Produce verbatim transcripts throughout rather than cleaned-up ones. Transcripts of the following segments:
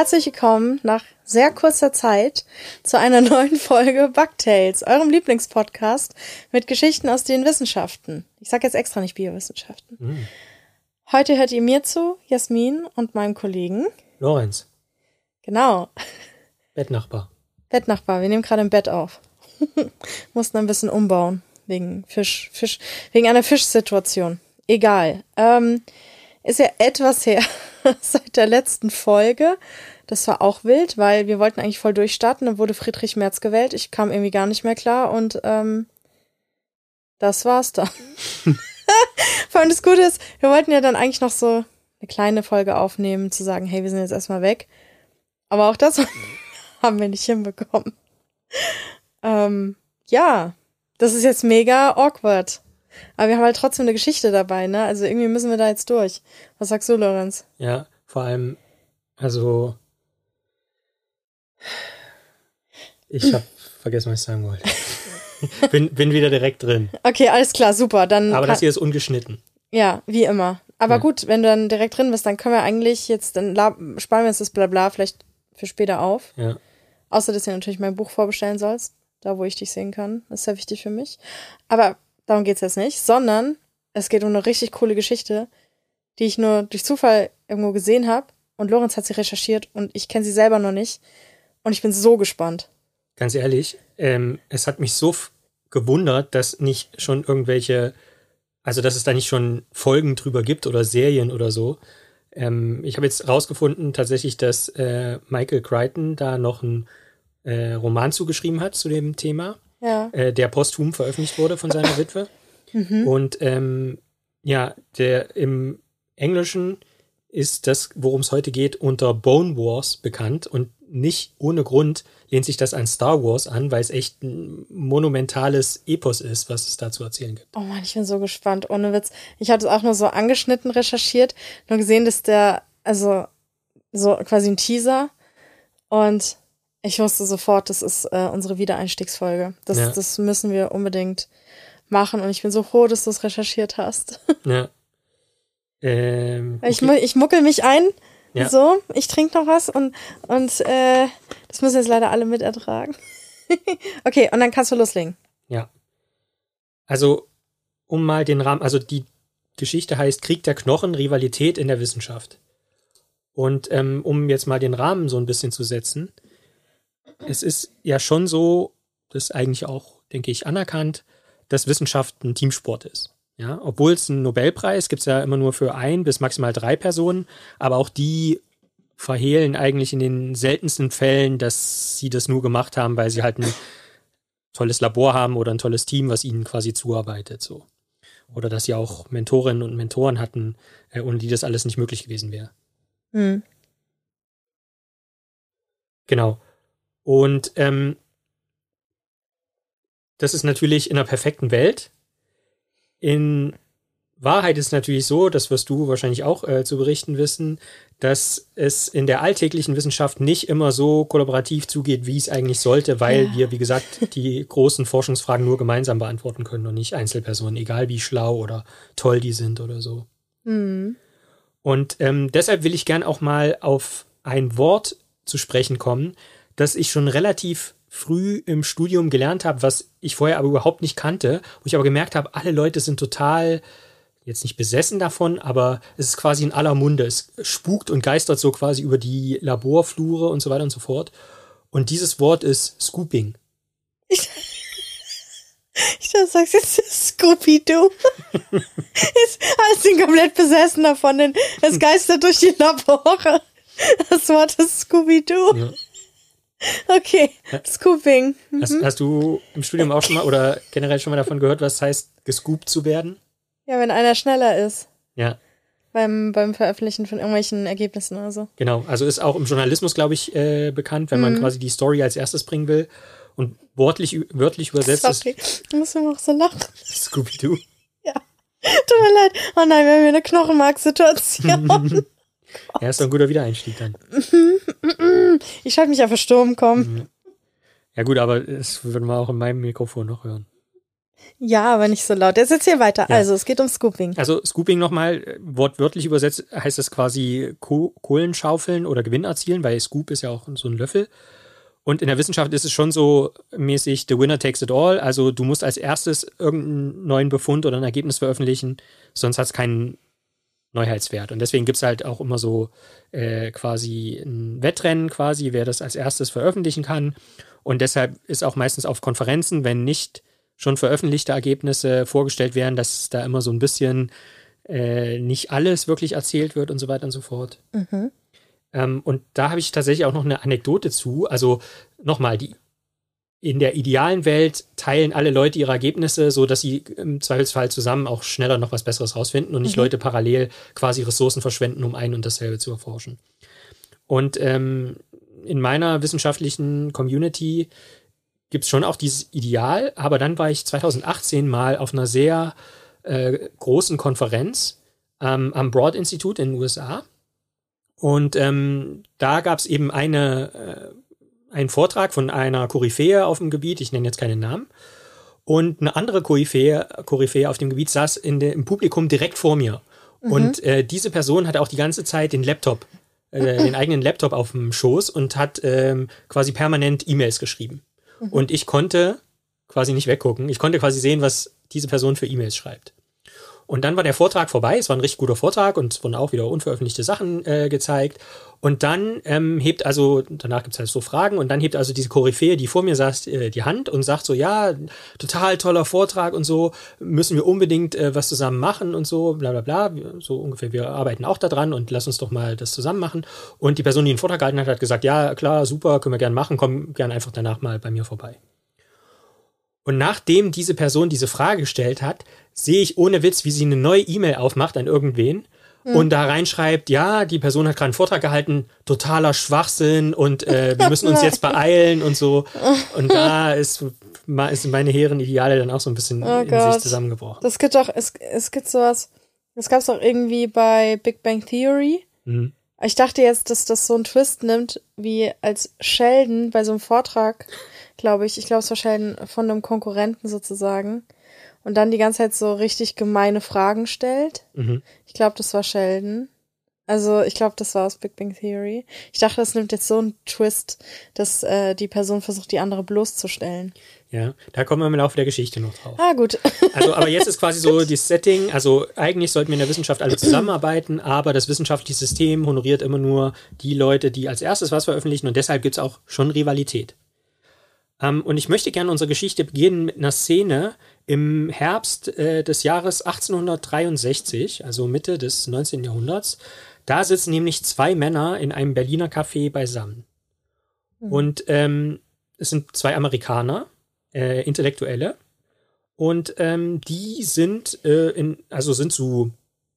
Herzlich willkommen nach sehr kurzer Zeit zu einer neuen Folge Bugtails, eurem Lieblingspodcast mit Geschichten aus den Wissenschaften. Ich sage jetzt extra nicht Biowissenschaften. Mhm. Heute hört ihr mir zu, Jasmin und meinem Kollegen Lorenz. Genau. Bettnachbar. Bettnachbar, wir nehmen gerade im Bett auf. Mussten ein bisschen umbauen, wegen Fisch, Fisch, wegen einer Fischsituation. Egal. Ähm, ist ja etwas her seit der letzten Folge. Das war auch wild, weil wir wollten eigentlich voll durchstarten. Dann wurde Friedrich Merz gewählt. Ich kam irgendwie gar nicht mehr klar und ähm, das war's dann. Vor allem das Gute ist, wir wollten ja dann eigentlich noch so eine kleine Folge aufnehmen, zu sagen, hey, wir sind jetzt erstmal weg. Aber auch das haben wir nicht hinbekommen. Ähm, ja, das ist jetzt mega awkward. Aber wir haben halt trotzdem eine Geschichte dabei, ne? Also irgendwie müssen wir da jetzt durch. Was sagst du, Lorenz? Ja, vor allem, also ich habe vergessen, was ich sagen wollte. bin, bin wieder direkt drin. Okay, alles klar, super. Dann Aber das hier ist ungeschnitten. Ja, wie immer. Aber ja. Gut, wenn du dann direkt drin bist, dann können wir eigentlich jetzt, dann sparen wir uns das Blabla vielleicht für später auf. Ja. Außer, dass du natürlich mein Buch vorbestellen sollst, da wo ich dich sehen kann. Das ist sehr wichtig für mich. Aber darum geht's jetzt nicht, sondern es geht um eine richtig coole Geschichte, die ich nur durch Zufall irgendwo gesehen habe. Und Lorenz hat sie recherchiert und ich kenne sie selber noch nicht. Und ich bin so gespannt. Ganz ehrlich, ähm, es hat mich so f- gewundert, dass nicht schon irgendwelche, also dass es da nicht schon Folgen drüber gibt oder Serien oder so. Ähm, ich habe jetzt rausgefunden tatsächlich, dass äh, Michael Crichton da noch einen äh, Roman zugeschrieben hat zu dem Thema. Ja. Äh, der posthum veröffentlicht wurde von seiner Witwe. Mhm. Und ähm, ja, der im Englischen ist das, worum es heute geht, unter Bone Wars bekannt und nicht ohne Grund lehnt sich das an Star Wars an, weil es echt ein monumentales Epos ist, was es da zu erzählen gibt. Oh Mann, ich bin so gespannt, ohne Witz. Ich hatte es auch nur so angeschnitten recherchiert, nur gesehen, dass der, also so quasi ein Teaser und ich wusste sofort, das ist äh, unsere Wiedereinstiegsfolge. Das, ja. das müssen wir unbedingt machen und ich bin so froh, dass du es recherchiert hast. Ja. Ähm, okay. ich, ich muckel mich ein, ja. so, ich trinke noch was und, und äh, das müssen jetzt leider alle mit ertragen. Okay, und dann kannst du loslegen. Ja. Also, um mal den Rahmen, also die Geschichte heißt Krieg der Knochen, Rivalität in der Wissenschaft. Und ähm, um jetzt mal den Rahmen so ein bisschen zu setzen, es ist ja schon so, das ist eigentlich auch, denke ich, anerkannt, dass Wissenschaft ein Teamsport ist. Ja, obwohl es einen Nobelpreis gibt es ja immer nur für ein bis maximal drei Personen, aber auch die verhehlen eigentlich in den seltensten Fällen, dass sie das nur gemacht haben, weil sie halt ein tolles Labor haben oder ein tolles Team, was ihnen quasi zuarbeitet. So. Oder dass sie auch Mentorinnen und Mentoren hatten, äh, ohne die das alles nicht möglich gewesen wäre. Mhm. Genau. Und ähm, das ist natürlich in einer perfekten Welt. In Wahrheit ist es natürlich so, das wirst du wahrscheinlich auch äh, zu berichten wissen, dass es in der alltäglichen Wissenschaft nicht immer so kollaborativ zugeht, wie es eigentlich sollte, weil ja. wir, wie gesagt, die großen Forschungsfragen nur gemeinsam beantworten können und nicht Einzelpersonen, egal wie schlau oder toll die sind oder so. Mhm. Und ähm, deshalb will ich gern auch mal auf ein Wort zu sprechen kommen, das ich schon relativ früh im Studium gelernt habe, was ich vorher aber überhaupt nicht kannte, wo ich aber gemerkt habe, alle Leute sind total, jetzt nicht besessen davon, aber es ist quasi in aller Munde. Es spukt und geistert so quasi über die Laborflure und so weiter und so fort. Und dieses Wort ist Scooping. Ich, ich dachte, du sagst jetzt Scooby-Doo. Jetzt hast du ihn komplett besessen davon, denn es geistert durch die Labore. Das Wort ist Scooby-Doo. Ja. Okay, Scooping. Mhm. Hast, hast du im Studium auch schon mal oder generell schon mal davon gehört, was heißt, gescoopt zu werden? Ja, wenn einer schneller ist. Ja. Beim, beim Veröffentlichen von irgendwelchen Ergebnissen oder so. Genau, also ist auch im Journalismus, glaube ich, äh, bekannt, wenn man mhm. quasi die Story als erstes bringen will. Und wortlich, wörtlich übersetzt Sorry. ist... Ich muss immer auch so lachen. Scooby-Doo. Ja. Tut mir leid. Oh nein, wir haben hier eine Knochenmark-Situation. Ja, ist doch ein guter Wiedereinstieg dann. Ich schalte mich auf den Sturm kommen. Ja gut, aber das würden wir auch in meinem Mikrofon noch hören. Ja, aber nicht so laut. Jetzt erzähl weiter. Ja. Also, es geht um Scooping. Also, Scooping nochmal, wortwörtlich übersetzt, heißt es quasi Ko- Kohlenschaufeln oder Gewinn erzielen, weil Scoop ist ja auch so ein Löffel. Und in der Wissenschaft ist es schon so mäßig, the winner takes it all. Also, du musst als erstes irgendeinen neuen Befund oder ein Ergebnis veröffentlichen, sonst hat es keinen Neuheitswert. Und deswegen gibt es halt auch immer so äh, quasi ein Wettrennen quasi, wer das als erstes veröffentlichen kann. Und deshalb ist auch meistens auf Konferenzen, wenn nicht schon veröffentlichte Ergebnisse vorgestellt werden, dass da immer so ein bisschen äh, nicht alles wirklich erzählt wird und so weiter und so fort. Mhm. Ähm, und da habe ich tatsächlich auch noch eine Anekdote zu. Also nochmal, die in der idealen Welt teilen alle Leute ihre Ergebnisse, so dass sie im Zweifelsfall zusammen auch schneller noch was Besseres rausfinden und nicht mhm. Leute parallel quasi Ressourcen verschwenden, um ein und dasselbe zu erforschen. Und ähm, in meiner wissenschaftlichen Community gibt es schon auch dieses Ideal, aber dann war ich zwanzig achtzehn mal auf einer sehr äh, großen Konferenz ähm, am Broad Institute in den U S A und ähm, da gab es eben eine äh, einen Vortrag von einer Koryphäe auf dem Gebiet, ich nenne jetzt keinen Namen, und eine andere Koryphäe, Koryphäe auf dem Gebiet saß in de, im Publikum direkt vor mir. Mhm. Und äh, diese Person hatte auch die ganze Zeit den Laptop, äh, den eigenen Laptop auf dem Schoß und hat ähm, quasi permanent E-Mails geschrieben. Mhm. Und ich konnte quasi nicht weggucken. Ich konnte quasi sehen, was diese Person für E-Mails schreibt. Und dann war der Vortrag vorbei. Es war ein richtig guter Vortrag und es wurden auch wieder unveröffentlichte Sachen äh, gezeigt. Und dann ähm, hebt also, danach gibt es halt so Fragen, und dann hebt also diese Koryphäe, die vor mir saß, äh, die Hand und sagt so, ja, total toller Vortrag und so, müssen wir unbedingt äh, was zusammen machen und so, bla bla bla. So ungefähr, wir arbeiten auch da dran und lass uns doch mal das zusammen machen. Und die Person, die den Vortrag gehalten hat, hat gesagt, ja, klar, super, können wir gerne machen, komm gerne einfach danach mal bei mir vorbei. Und nachdem diese Person diese Frage gestellt hat, sehe ich ohne Witz, wie sie eine neue E-Mail aufmacht an irgendwen mhm. und da reinschreibt, ja, die Person hat gerade einen Vortrag gehalten, totaler Schwachsinn und äh, wir müssen uns jetzt beeilen und so. Und da ist, ist meine hehren Ideale dann auch so ein bisschen oh in Gott. sich zusammengebrochen. Das gibt doch, es, es gibt sowas, das gab es auch irgendwie bei Big Bang Theory. Mhm. Ich dachte jetzt, dass das so einen Twist nimmt, wie als Sheldon bei so einem Vortrag, glaube ich, ich glaube, es war Sheldon von einem Konkurrenten sozusagen, und dann die ganze Zeit so richtig gemeine Fragen stellt. Mhm. Ich glaube, das war Sheldon. Also ich glaube, das war aus Big Bang Theory. Ich dachte, das nimmt jetzt so einen Twist, dass äh, die Person versucht, die andere bloßzustellen. Ja, da kommen wir im Laufe der Geschichte noch drauf. Ah, gut. Also, aber jetzt ist quasi so das Setting, also eigentlich sollten wir in der Wissenschaft alle zusammenarbeiten, aber das wissenschaftliche System honoriert immer nur die Leute, die als erstes was veröffentlichen, und deshalb gibt es auch schon Rivalität. Um, und ich möchte gerne unsere Geschichte beginnen mit einer Szene im Herbst äh, des Jahres achtzehnhundertdreiundsechzig, also Mitte des neunzehnten Jahrhunderts. Da sitzen nämlich zwei Männer in einem Berliner Café beisammen. Mhm. Und ähm, es sind zwei Amerikaner, äh, Intellektuelle, und ähm, die sind äh, in, also sind zu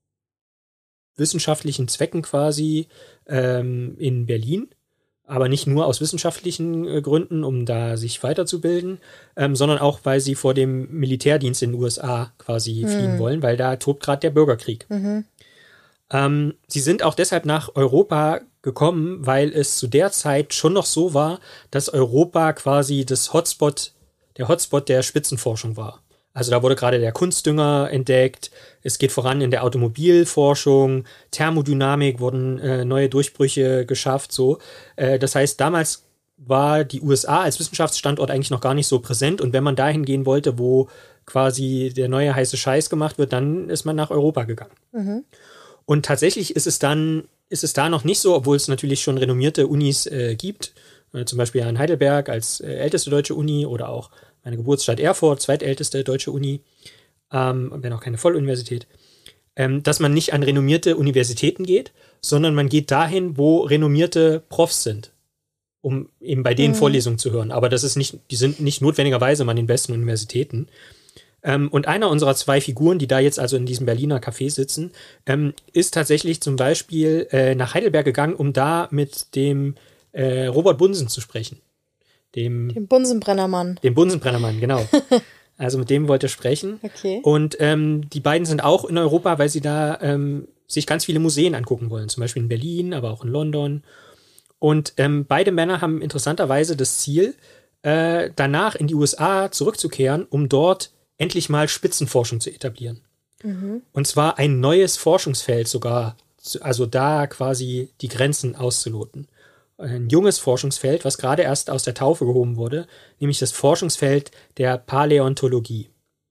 wissenschaftlichen Zwecken quasi ähm, in Berlin. Aber nicht nur aus wissenschaftlichen äh, Gründen, um da sich weiterzubilden, ähm, sondern auch, weil sie vor dem Militärdienst in den U S A quasi mhm. fliehen wollen, weil da tobt gerade der Bürgerkrieg. Mhm. Ähm, sie sind auch deshalb nach Europa gekommen, weil es zu der Zeit schon noch so war, dass Europa quasi das Hotspot, der Hotspot der Spitzenforschung war. Also da wurde gerade der Kunstdünger entdeckt, es geht voran in der Automobilforschung, Thermodynamik, wurden äh, neue Durchbrüche geschafft. So, äh, das heißt, damals war die U S A als Wissenschaftsstandort eigentlich noch gar nicht so präsent, und wenn man dahin gehen wollte, wo quasi der neue heiße Scheiß gemacht wird, dann ist man nach Europa gegangen. Mhm. Und tatsächlich ist es dann, ist es da noch nicht so, obwohl es natürlich schon renommierte Unis äh, gibt, äh, zum Beispiel in Heidelberg als äh, älteste deutsche Uni oder auch meine Geburtsstadt Erfurt, zweitälteste deutsche Uni, ähm, wenn auch keine Volluniversität, ähm, dass man nicht an renommierte Universitäten geht, sondern man geht dahin, wo renommierte Profs sind, um eben bei denen mhm. Vorlesungen zu hören. Aber das ist nicht, die sind nicht notwendigerweise mal an den besten Universitäten. Ähm, und einer unserer zwei Figuren, die da jetzt also in diesem Berliner Café sitzen, ähm, ist tatsächlich zum Beispiel äh, nach Heidelberg gegangen, um da mit dem äh, Robert Bunsen zu sprechen. Dem, dem Bunsenbrennermann. Dem Bunsenbrennermann, genau. Also mit dem wollte er sprechen. Okay. Und ähm, die beiden sind auch in Europa, weil sie da ähm, sich ganz viele Museen angucken wollen. Zum Beispiel in Berlin, aber auch in London. Und ähm, beide Männer haben interessanterweise das Ziel, äh, danach in die U S A zurückzukehren, um dort endlich mal Spitzenforschung zu etablieren. Mhm. Und zwar ein neues Forschungsfeld sogar, also da quasi die Grenzen auszuloten. Ein junges Forschungsfeld, was gerade erst aus der Taufe gehoben wurde, nämlich das Forschungsfeld der Paläontologie.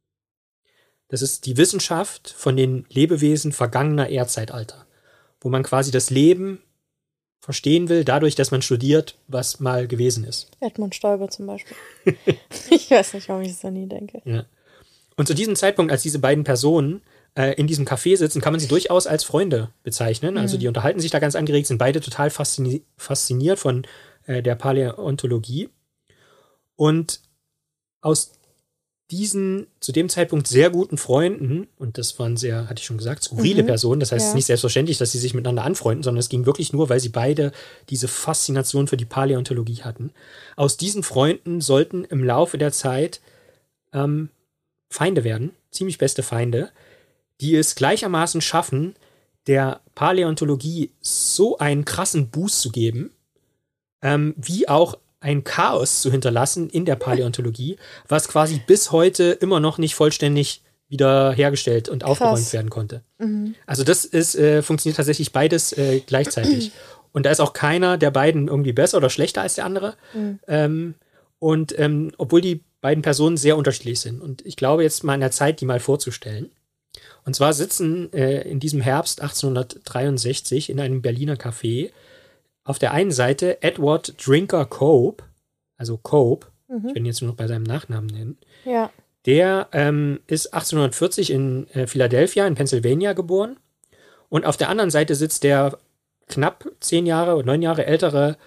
Das ist die Wissenschaft von den Lebewesen vergangener Erdzeitalter, wo man quasi das Leben verstehen will, dadurch, dass man studiert, was mal gewesen ist. Edmund Stoiber zum Beispiel. Ich weiß nicht, warum ich es da nie denke. Ja. Und zu diesem Zeitpunkt, als diese beiden Personen äh, in diesem Café sitzen, kann man sie durchaus als Freunde bezeichnen. Mhm. Also die unterhalten sich da ganz angeregt, sind beide total faszini- fasziniert von äh, der Paläontologie. Und aus diesen zu dem Zeitpunkt sehr guten Freunden, und das waren sehr, hatte ich schon gesagt, skurrile mhm. Personen, das heißt, ja. es ist nicht selbstverständlich, dass sie sich miteinander anfreunden, sondern es ging wirklich nur, weil sie beide diese Faszination für die Paläontologie hatten. Aus diesen Freunden sollten im Laufe der Zeit ähm, Feinde werden, ziemlich beste Feinde, die es gleichermaßen schaffen, der Paläontologie so einen krassen Boost zu geben, ähm, wie auch ein Chaos zu hinterlassen in der Paläontologie, was quasi bis heute immer noch nicht vollständig wieder hergestellt und Krass. aufgeräumt werden konnte. Mhm. Also das ist, äh, funktioniert tatsächlich beides äh, gleichzeitig. Und da ist auch keiner der beiden irgendwie besser oder schlechter als der andere. Mhm. Ähm, und ähm, obwohl die beiden Personen sehr unterschiedlich sind. Und ich glaube jetzt mal an der Zeit, die mal vorzustellen. Und zwar sitzen äh, in diesem Herbst achtzehnhundertdreiundsechzig in einem Berliner Café auf der einen Seite Edward Drinker Cope, also Cope, mhm. ich werde ihn jetzt nur noch bei seinem Nachnamen nennen, ja. der ähm, ist achtzehnhundertvierzig in äh, Philadelphia in Pennsylvania geboren. Und auf der anderen Seite sitzt der knapp zehn Jahre oder neun Jahre ältere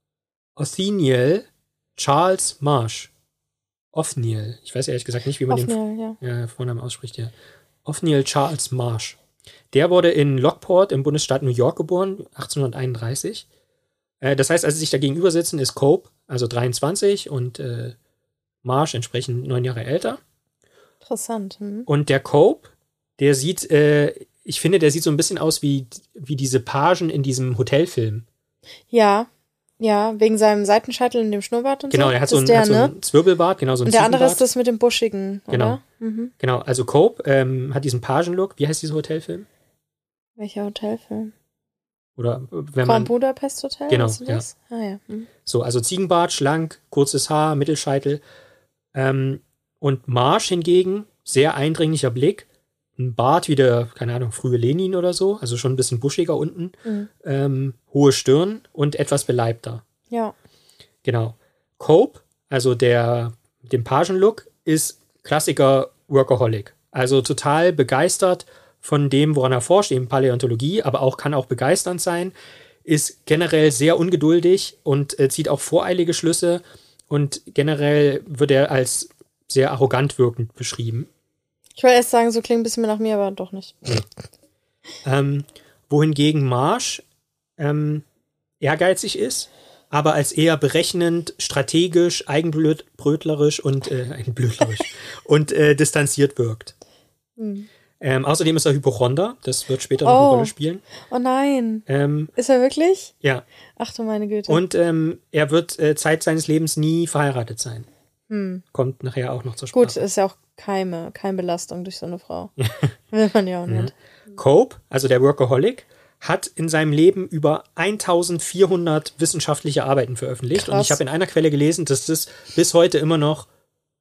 Othniel Charles Marsh. Othniel, ich weiß ehrlich gesagt nicht, wie man Othniel, den ja. Ja, Vornamen ausspricht. Ja. Othniel Charles Marsh. Der wurde in Lockport im Bundesstaat New York geboren, achtzehnhunderteinunddreißig. Das heißt, als sie sich da gegenüber sitzen, ist Cope, also dreiundzwanzig, und äh, Marsh entsprechend neun Jahre älter. Interessant. Hm. Und der Cope, der sieht, äh, ich finde, der sieht so ein bisschen aus wie, wie diese Pagen in diesem Hotelfilm. Ja, ja, wegen seinem Seitenscheitel und dem Schnurrbart und genau, so. Genau, er hat so, ein, der, hat so ne? einen Zwirbelbart, genau so ein Und der andere ist das mit dem Buschigen, oder? Genau, mhm. genau. Also Cope ähm, hat diesen Pagen-Look. Wie heißt dieser Hotelfilm? Welcher Hotelfilm? Oder wenn Grand man Budapest Hotel? Genau, weißt du das? ja. Ah, ja. Hm. So, also Ziegenbart, schlank, kurzes Haar, Mittelscheitel. Ähm, und Marsh hingegen, sehr eindringlicher Blick, ein Bart wie der, keine Ahnung, frühe Lenin oder so, also schon ein bisschen buschiger unten, mhm. ähm, hohe Stirn und etwas beleibter. Ja. Genau. Cope, also der, dem Pagen-Look, ist Klassiker Workaholic. Also total begeistert von dem, woran er forscht, eben Paläontologie, aber auch kann auch begeisternd sein, ist generell sehr ungeduldig und äh, zieht auch voreilige Schlüsse und generell wird er als sehr arrogant wirkend beschrieben. Ich wollte erst sagen, so klingt ein bisschen mehr nach mir, aber doch nicht. ähm, wohingegen Marsh ähm, ehrgeizig ist, aber als eher berechnend, strategisch, eigenbrötlerisch und äh, eigenblödlerisch und äh, distanziert wirkt. Hm. Ähm, außerdem ist er Hypochonder, das wird später noch oh. eine Rolle spielen. Oh nein. Ähm, ist er wirklich? Ja. Ach du meine Güte. Und ähm, er wird äh, Zeit seines Lebens nie verheiratet sein. Hm. Kommt nachher auch noch zur Sprache. Gut, ist ja auch keine, keine Belastung durch so eine Frau. Will man ja auch nicht. Ja. Cope, also der Workaholic, hat in seinem Leben über eintausendvierhundert wissenschaftliche Arbeiten veröffentlicht. Krass. Und ich habe in einer Quelle gelesen, dass das bis heute immer noch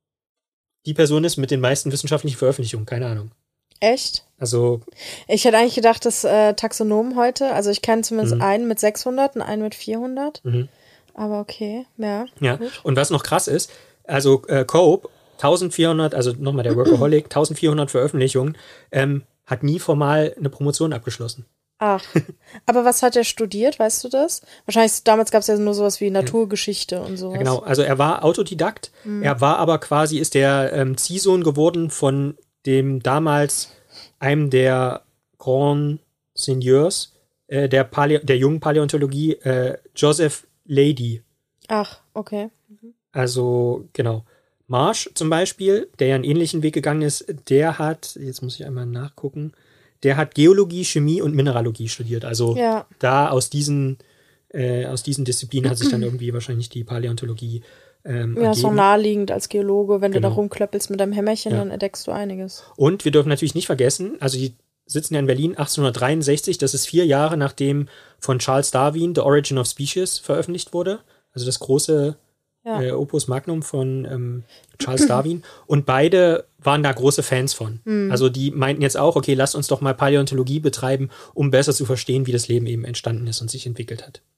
die Person ist mit den meisten wissenschaftlichen Veröffentlichungen. Keine Ahnung. Echt? Also. Ich hätte eigentlich gedacht, dass äh, Taxonomen heute, also ich kenne zumindest mhm. einen mit sechshundert und einen mit vierhundert. Mhm. Aber okay, ja. Ja, gut. Und was noch krass ist, also äh, Cope, eintausendvierhundert, also nochmal der Workaholic, eintausendvierhundert Veröffentlichungen, ähm, hat nie formal eine Promotion abgeschlossen. Ach, aber was hat er studiert, weißt du das? Wahrscheinlich, damals gab es ja nur sowas wie Naturgeschichte ja. und sowas. Ja, genau, also er war Autodidakt, mhm. er war aber quasi, ist der ähm, Ziehsohn geworden von dem damals einem der Grand Seigneurs äh, der, Palä- der jungen Paläontologie, äh, Joseph Leidy. Ach, okay. Mhm. Also, genau. Marsh zum Beispiel, der ja einen ähnlichen Weg gegangen ist, der hat, jetzt muss ich einmal nachgucken, der hat Geologie, Chemie und Mineralogie studiert. Also ja. da aus diesen, äh, aus diesen Disziplinen hat sich dann irgendwie wahrscheinlich die Paläontologie ähm, Ja, ist ergeben. auch naheliegend als Geologe, wenn Genau. du da rumklöppelst mit deinem Hämmerchen, Ja. dann entdeckst du einiges. Und wir dürfen natürlich nicht vergessen, also die sitzen ja in Berlin achtzehnhundertdreiundsechzig, das ist vier Jahre nachdem von Charles Darwin The Origin of Species veröffentlicht wurde, also das große Ja. äh, Opus Magnum von ähm, Charles Darwin. Und beide waren da große Fans von. Mhm. Also die meinten jetzt auch, okay, lasst uns doch mal Paläontologie betreiben, um besser zu verstehen, wie das Leben eben entstanden ist und sich entwickelt hat.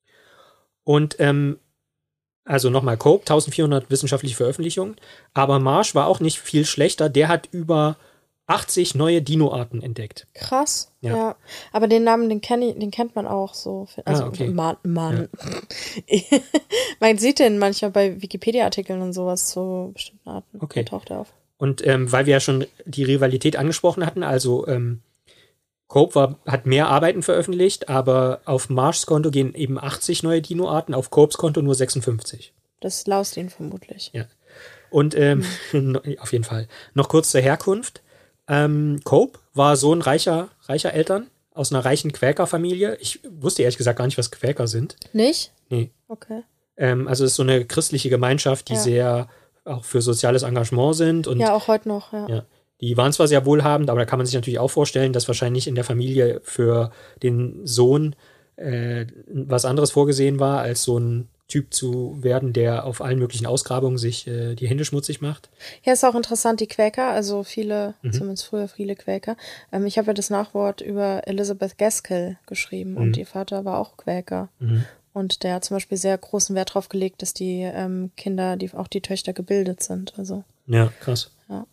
Und ähm, also nochmal Cope, eintausendvierhundert wissenschaftliche Veröffentlichungen, aber Marsh war auch nicht viel schlechter, der hat über achtzig neue Dinoarten entdeckt. Krass, Ja. ja. Aber den Namen, den, kenn ich, den kennt man auch so. Also Ah, okay. Mann, Mann. Man sieht den manchmal bei Wikipedia-Artikeln und sowas zu bestimmten Arten. Okay. Der taucht er auf. Und ähm, weil wir ja schon die Rivalität angesprochen hatten, also ähm, Cope war, hat mehr Arbeiten veröffentlicht, aber auf Marshs Konto gehen eben achtzig neue Dinoarten, auf Copes Konto nur sechsundfünfzig. Das laust ihn vermutlich. Ja. Und ähm, Mhm. auf jeden Fall. Noch kurz zur Herkunft. Ähm, Cope war Sohn reicher, reicher Eltern aus einer reichen Quäkerfamilie. Ich wusste ehrlich gesagt gar nicht, was Quäker sind. Nicht? Nee. Okay. Ähm, also es ist so eine christliche Gemeinschaft, die Ja. sehr auch für soziales Engagement sind. Und Ja, auch heute noch, ja. ja, die waren zwar sehr wohlhabend, aber da kann man sich natürlich auch vorstellen, dass wahrscheinlich in der Familie für den Sohn äh, was anderes vorgesehen war, als so ein Typ zu werden, der auf allen möglichen Ausgrabungen sich äh, die Hände schmutzig macht. Ja, ist auch interessant, die Quäker, also viele, Mhm. zumindest früher viele Quäker. Ähm, ich habe ja das Nachwort über Elizabeth Gaskell geschrieben Mhm. und ihr Vater war auch Quäker. Mhm. Und der hat zum Beispiel sehr großen Wert darauf gelegt, dass die ähm, Kinder, die auch die Töchter gebildet sind. Also Ja, krass. Ja.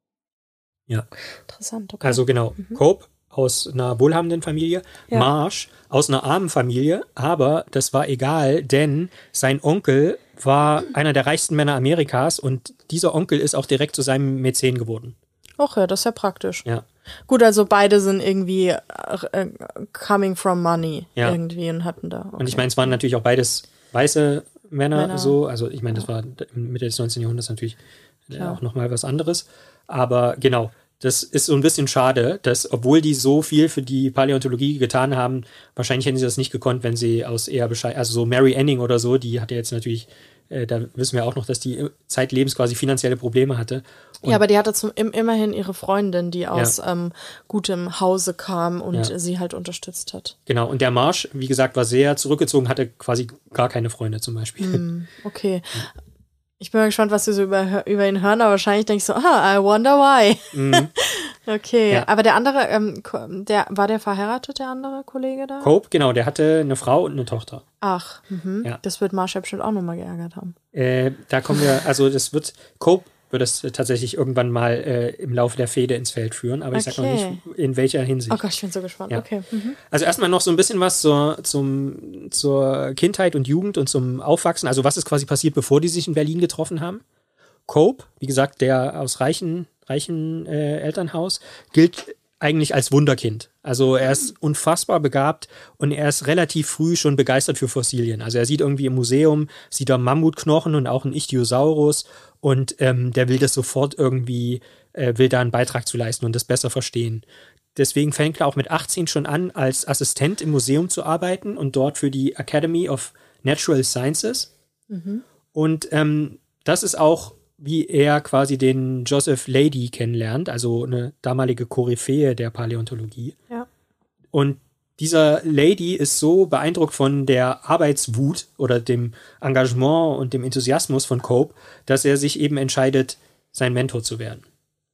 Ja. Interessant, okay. Also genau, Mhm. Cope aus einer wohlhabenden Familie, Ja. Marsh aus einer armen Familie, aber das war egal, denn sein Onkel war einer der reichsten Männer Amerikas und dieser Onkel ist auch direkt zu seinem Mäzen geworden. Ach ja, das ist ja praktisch. Ja. Gut, also beide sind irgendwie äh, äh, coming from money Ja. irgendwie und hatten da. Okay. Und ich meine, es waren natürlich auch beides weiße Männer, Männer. so, also ich meine, das war Mitte des neunzehnten Jahrhunderts natürlich äh, Klar. auch nochmal was anderes, aber genau. Das ist so ein bisschen schade, dass, obwohl die so viel für die Paläontologie getan haben, wahrscheinlich hätten sie das nicht gekonnt, wenn sie aus eher Bescheid, also so Mary Anning oder so, die hatte jetzt natürlich, äh, da wissen wir auch noch, dass die zeitlebens quasi finanzielle Probleme hatte. Und Ja, aber die hatte zum, im, immerhin ihre Freundin, die aus ähm, gutem Hause kam und Ja. sie halt unterstützt hat. genau, und der Marsh, wie gesagt, war sehr zurückgezogen, hatte quasi gar keine Freunde zum Beispiel. Hm, okay. Ich bin mal gespannt, was wir so über, über ihn hören, aber wahrscheinlich denke ich so, ah, I wonder why. Mhm. Okay, Ja. aber der andere, ähm, Ko- der war der verheiratet, der andere Kollege da? Cope, genau, der hatte eine Frau und eine Tochter. Ach, mhm. Ja. Das wird Marshall bestimmt auch nochmal geärgert haben. Äh, da kommen wir, also das wird, Cope wird das tatsächlich irgendwann mal äh, im Laufe der Fehde ins Feld führen, aber ich sag noch Okay. nicht, in welcher Hinsicht. Oh Gott, ich bin so gespannt. Ja. Okay. Mhm. Also erstmal noch so ein bisschen was zur, zum, zur Kindheit und Jugend und zum Aufwachsen. Also was ist quasi passiert, bevor die sich in Berlin getroffen haben? Cope, wie gesagt, der aus reichen, reichen äh, Elternhaus, gilt eigentlich als Wunderkind. Also er ist unfassbar begabt und er ist relativ früh schon begeistert für Fossilien. Also er sieht irgendwie im Museum, sieht da Mammutknochen und auch einen Ichthyosaurus und ähm, der will das sofort irgendwie, äh, will da einen Beitrag zu leisten und das besser verstehen. Deswegen fängt er auch mit achtzehn schon an, als Assistent im Museum zu arbeiten und dort für die Academy of Natural Sciences. Mhm. Und ähm, das ist auch, wie er quasi den Joseph Leidy kennenlernt, also eine damalige Koryphäe der Paläontologie. Ja. Und dieser Leidy ist so beeindruckt von der Arbeitswut oder dem Engagement und dem Enthusiasmus von Cope, dass er sich eben entscheidet, sein Mentor zu werden.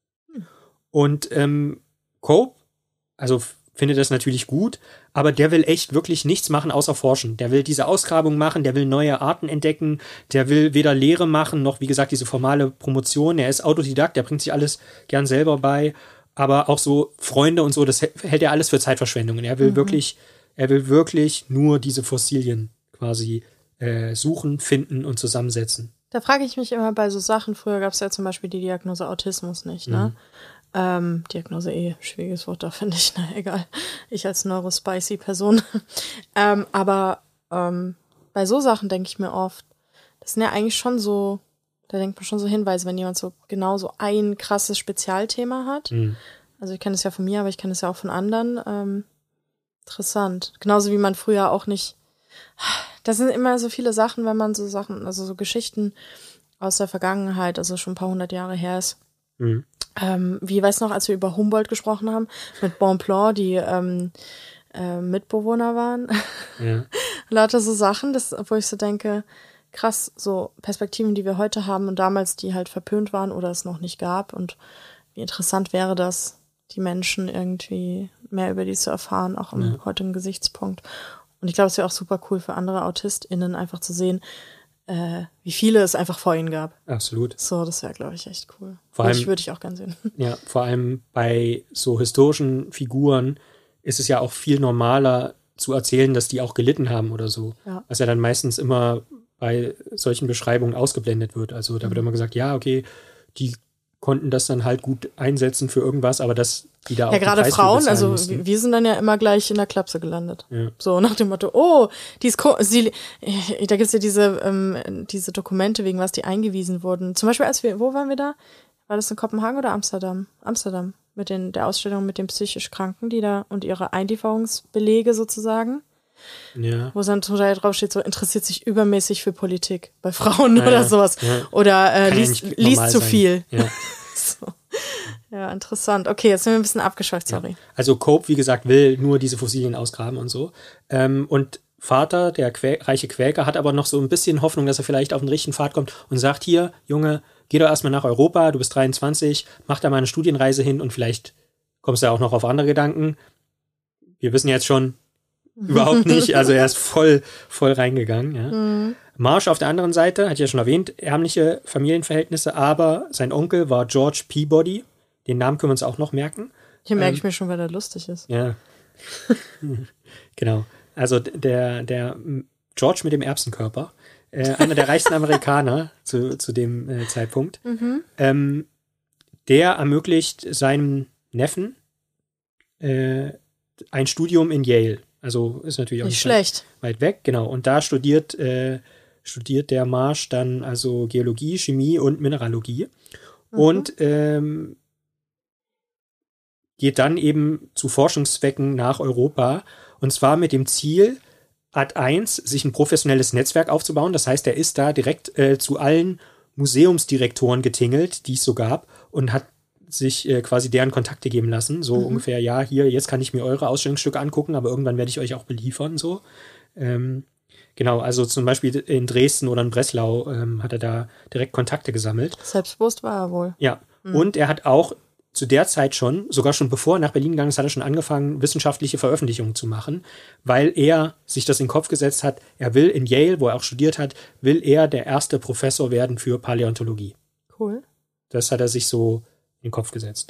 Und ähm, Cope, also findet das natürlich gut, aber der will echt wirklich nichts machen außer forschen. Der will diese Ausgrabung machen, der will neue Arten entdecken, der will weder Lehre machen, noch wie gesagt diese formale Promotion. Er ist Autodidakt, der bringt sich alles gern selber bei, aber auch so Freunde und so, das hält er alles für Zeitverschwendung. Und er will Mhm. wirklich, er will wirklich nur diese Fossilien quasi äh, suchen, finden und zusammensetzen. Da frage ich mich immer bei so Sachen, früher gab es ja zum Beispiel die Diagnose Autismus nicht, ne? Ähm, Diagnose eh, schwieriges Wort da, finde ich, na egal. Ich als neurospicy-Person. ähm, aber ähm, bei so Sachen denke ich mir oft, das sind ja eigentlich schon so, da denkt man schon so Hinweise, wenn jemand so genau so ein krasses Spezialthema hat. Mhm. Also ich kenne es ja von mir, aber ich kenne es ja auch von anderen. Ähm, interessant. Genauso wie man früher auch nicht, Das sind immer so viele Sachen, wenn man so Sachen, also so Geschichten aus der Vergangenheit, also schon ein paar hundert Jahre her ist. Mhm. Ähm, wie, weißt du noch, als wir über Humboldt gesprochen haben, mit Bonpland, die ähm, äh, Mitbewohner waren. Ja. Lauter so Sachen, das, wo ich so denke, krass, so Perspektiven, die wir heute haben und damals, die halt verpönt waren oder es noch nicht gab. Und wie interessant wäre das, die Menschen irgendwie mehr über die zu erfahren, auch im ja. heutigen Gesichtspunkt. Und ich glaube, es wäre auch super cool für andere AutistInnen einfach zu sehen, äh, wie viele es einfach vor ihnen gab. Absolut. So, das wäre, glaube ich, echt cool. Vor allem, ich würde ich auch gern sehen. Ja, vor allem bei so historischen Figuren ist es ja auch viel normaler zu erzählen, dass die auch gelitten haben oder so. Ja. Was ja dann meistens immer bei solchen Beschreibungen ausgeblendet wird. Also da wird mhm. immer gesagt, ja, okay, die konnten das dann halt gut einsetzen für irgendwas, aber dass die da auch ja, gerade Frauen, also mussten. Wir sind dann ja immer gleich in der Klapse gelandet. Ja. So nach dem Motto, oh, die ist ko- sie, da gibt's ja diese ähm, diese Dokumente, wegen was die eingewiesen wurden. Zum Beispiel, als wir, wo waren wir da? War das in Kopenhagen oder Amsterdam? Amsterdam. Mit den, der Ausstellung mit den psychisch Kranken, die da und ihre Einlieferungsbelege sozusagen. Ja. Wo dann total drauf steht, so interessiert sich übermäßig für Politik bei Frauen ja, oder sowas. Ja. Oder äh, liest, ja liest zu viel. Ja. So. Ja, interessant. Okay, jetzt sind wir ein bisschen abgeschweift, sorry. Ja. Also Cope, wie gesagt, will nur diese Fossilien ausgraben und so. Ähm, und Vater, der Quä- reiche Quäker, hat aber noch so ein bisschen Hoffnung, dass er vielleicht auf den richtigen Pfad kommt und sagt, hier, Junge, geh doch erstmal nach Europa, du bist dreiundzwanzig, mach da mal eine Studienreise hin und vielleicht kommst du auch noch auf andere Gedanken. Wir wissen jetzt schon, überhaupt nicht, also er ist voll, voll reingegangen. Ja. Mhm. Marsh auf der anderen Seite, hatte ich ja schon erwähnt, ärmliche Familienverhältnisse, aber sein Onkel war George Peabody, den Namen können wir uns auch noch merken. Hier merke ähm, ich mir schon, weil er lustig ist. Ja, genau. Also der, der George mit dem Erbsenkörper, äh, einer der reichsten Amerikaner zu, zu dem äh, Zeitpunkt, mhm. ähm, der ermöglicht seinem Neffen äh, ein Studium in Yale. Also ist natürlich auch nicht, nicht schlecht. Weit weg, genau. Und da studiert, äh, studiert der Marsh dann also Geologie, Chemie und Mineralogie. Mhm. Und ähm, geht dann eben zu Forschungszwecken nach Europa. Und zwar mit dem Ziel, Ad eins, sich ein professionelles Netzwerk aufzubauen. Das heißt, er ist da direkt äh, zu allen Museumsdirektoren getingelt, die es so gab, und hat sich äh, quasi deren Kontakte geben lassen. So mhm. ungefähr, ja, hier, jetzt kann ich mir eure Ausstellungsstücke angucken, aber irgendwann werde ich euch auch beliefern. So. Ähm, genau, also zum Beispiel in Dresden oder in Breslau ähm, hat er da direkt Kontakte gesammelt. Selbstbewusst war er wohl. Ja, mhm. und er hat auch zu der Zeit schon, sogar schon bevor er nach Berlin gegangen ist, hat er schon angefangen, wissenschaftliche Veröffentlichungen zu machen, weil er sich das in den Kopf gesetzt hat, er will in Yale, wo er auch studiert hat, will er der erste Professor werden für Paläontologie. Cool. Das hat er sich so in den Kopf gesetzt.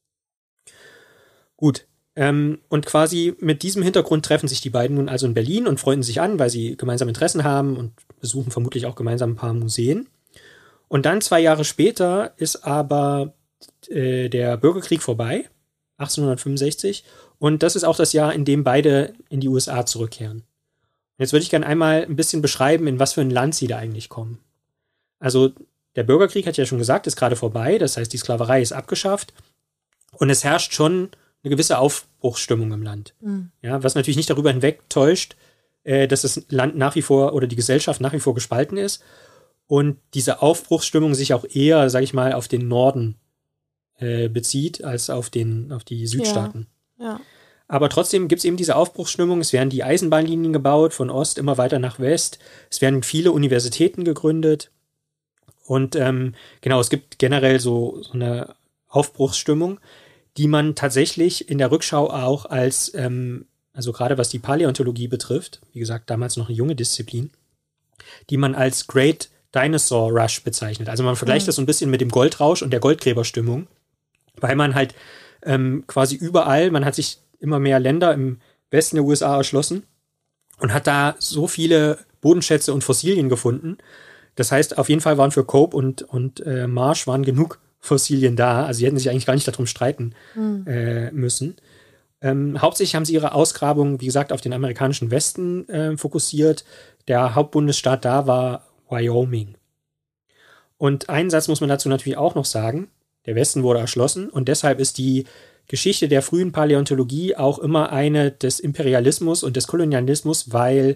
Gut. Ähm, und quasi mit diesem Hintergrund treffen sich die beiden nun also in Berlin und freunden sich an, weil sie gemeinsame Interessen haben und besuchen vermutlich auch gemeinsam ein paar Museen. Und dann zwei Jahre später ist aber äh, der Bürgerkrieg vorbei, achtzehnhundertfünfundsechzig. Und das ist auch das Jahr, in dem beide in die U S A zurückkehren. Und jetzt würde ich gerne einmal ein bisschen beschreiben, in was für ein Land sie da eigentlich kommen. Also der Bürgerkrieg, hat ich ja schon gesagt, ist gerade vorbei. Das heißt, die Sklaverei ist abgeschafft. Und es herrscht schon eine gewisse Aufbruchsstimmung im Land. Mhm. Ja, was natürlich nicht darüber hinwegtäuscht, äh, dass das Land nach wie vor oder die Gesellschaft nach wie vor gespalten ist. Und diese Aufbruchsstimmung sich auch eher, sage ich mal, auf den Norden äh, bezieht, als auf, den, auf die Südstaaten. Ja. Ja. Aber trotzdem gibt es eben diese Aufbruchsstimmung. Es werden die Eisenbahnlinien gebaut, von Ost immer weiter nach West. Es werden viele Universitäten gegründet. Und ähm, genau, es gibt generell so, so eine Aufbruchsstimmung, die man tatsächlich in der Rückschau auch als, ähm, also gerade was die Paläontologie betrifft, wie gesagt, damals noch eine junge Disziplin, die man als Great Dinosaur Rush bezeichnet. Also man vergleicht mhm. das so ein bisschen mit dem Goldrausch und der Goldgräberstimmung, weil man halt ähm, quasi überall, man hat sich immer mehr Länder im Westen der U S A erschlossen und hat da so viele Bodenschätze und Fossilien gefunden. Das heißt, auf jeden Fall waren für Cope und, und äh, Marsh waren genug Fossilien da. Also sie hätten sich eigentlich gar nicht darum streiten mhm. äh, müssen. Ähm, hauptsächlich haben sie ihre Ausgrabungen, wie gesagt, auf den amerikanischen Westen äh, fokussiert. Der Hauptbundesstaat da war Wyoming. Und einen Satz muss man dazu natürlich auch noch sagen. Der Westen wurde erschlossen und deshalb ist die Geschichte der frühen Paläontologie auch immer eine des Imperialismus und des Kolonialismus, weil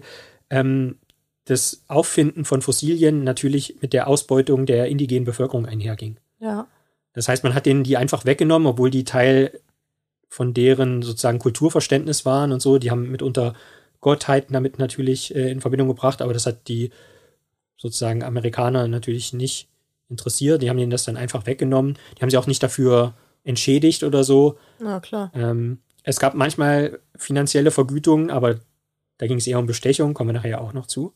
ähm, das Auffinden von Fossilien natürlich mit der Ausbeutung der indigenen Bevölkerung einherging. Ja. Das heißt, man hat denen die einfach weggenommen, obwohl die Teil von deren sozusagen Kulturverständnis waren und so. Die haben mitunter Gottheiten damit natürlich äh, in Verbindung gebracht, aber das hat die sozusagen Amerikaner natürlich nicht interessiert. Die haben denen das dann einfach weggenommen. Die haben sie auch nicht dafür entschädigt oder so. Na klar. Ähm, es gab manchmal finanzielle Vergütungen, aber da ging es eher um Bestechung, kommen wir nachher auch noch zu.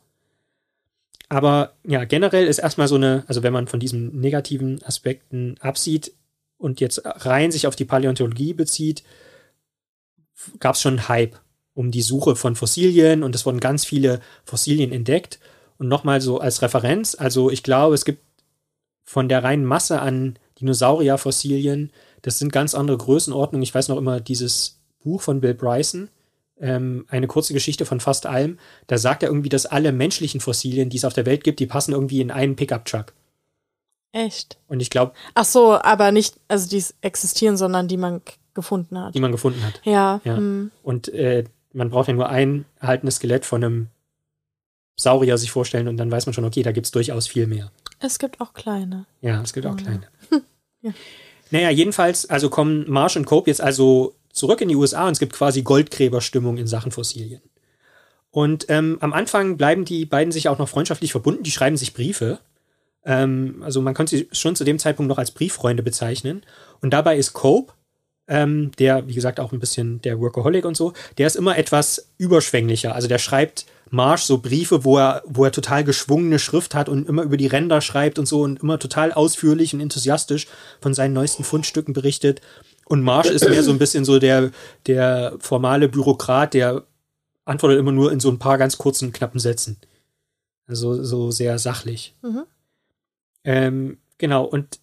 Aber ja, generell ist erstmal so eine, also wenn man von diesen negativen Aspekten absieht und jetzt rein sich auf die Paläontologie bezieht, gab es schon einen Hype um die Suche von Fossilien und es wurden ganz viele Fossilien entdeckt. Und nochmal so als Referenz, also ich glaube, es gibt von der reinen Masse an Dinosaurierfossilien, das sind ganz andere Größenordnungen. Ich weiß noch immer dieses Buch von Bill Bryson, ähm, eine kurze Geschichte von fast allem. Da sagt er irgendwie, dass alle menschlichen Fossilien, die es auf der Welt gibt, die passen irgendwie in einen Pickup-Truck. Echt? Und ich glaube... Ach so, aber nicht, also die existieren, sondern die man k- gefunden hat. Die man gefunden hat. Ja. Ja. Hm. Und äh, man braucht ja nur ein erhaltenes Skelett von einem Saurier sich vorstellen und dann weiß man schon, okay, da gibt es durchaus viel mehr. Es gibt auch kleine. Ja, es gibt auch Ja. kleine. Ja. Naja, jedenfalls, also kommen Marsh und Cope jetzt also zurück in die U S A und es gibt quasi Goldgräberstimmung in Sachen Fossilien. Und ähm, am Anfang bleiben die beiden sich auch noch freundschaftlich verbunden, die schreiben sich Briefe. Ähm, also man könnte sie schon zu dem Zeitpunkt noch als Brieffreunde bezeichnen. Und dabei ist Cope, ähm, der, wie gesagt, auch ein bisschen der Workaholic und so, der ist immer etwas überschwänglicher. Also der schreibt Marsh so Briefe, wo er, wo er total geschwungene Schrift hat und immer über die Ränder schreibt und so und immer total ausführlich und enthusiastisch von seinen neuesten Fundstücken berichtet. Und Marsh ist mehr so ein bisschen so der, der formale Bürokrat, der antwortet immer nur in so ein paar ganz kurzen, knappen Sätzen. Also so sehr sachlich. Mhm. Ähm, genau, und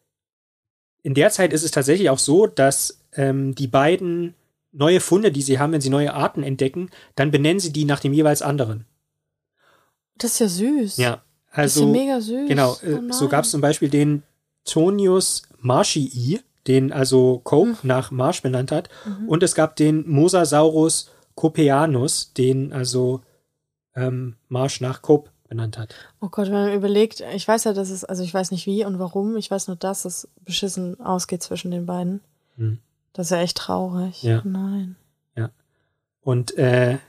in der Zeit ist es tatsächlich auch so, dass ähm, die beiden neue Funde, die sie haben, wenn sie neue Arten entdecken, dann benennen sie die nach dem jeweils anderen. Das ist ja süß. Ja, Das ist ja also mega süß. genau, Oh äh, nein. so gab es zum Beispiel den Tonius marshii, den also Cope Mhm. nach Marsh benannt hat, und es gab den Mosasaurus copeanus, den also ähm, Marsh nach Cope benannt hat. Oh Gott, wenn man überlegt, ich weiß ja, dass es, also ich weiß nicht wie und warum, ich weiß nur, dass es beschissen ausgeht zwischen den beiden. Hm. Das ist ja echt traurig. Ja. Oh nein. Und äh,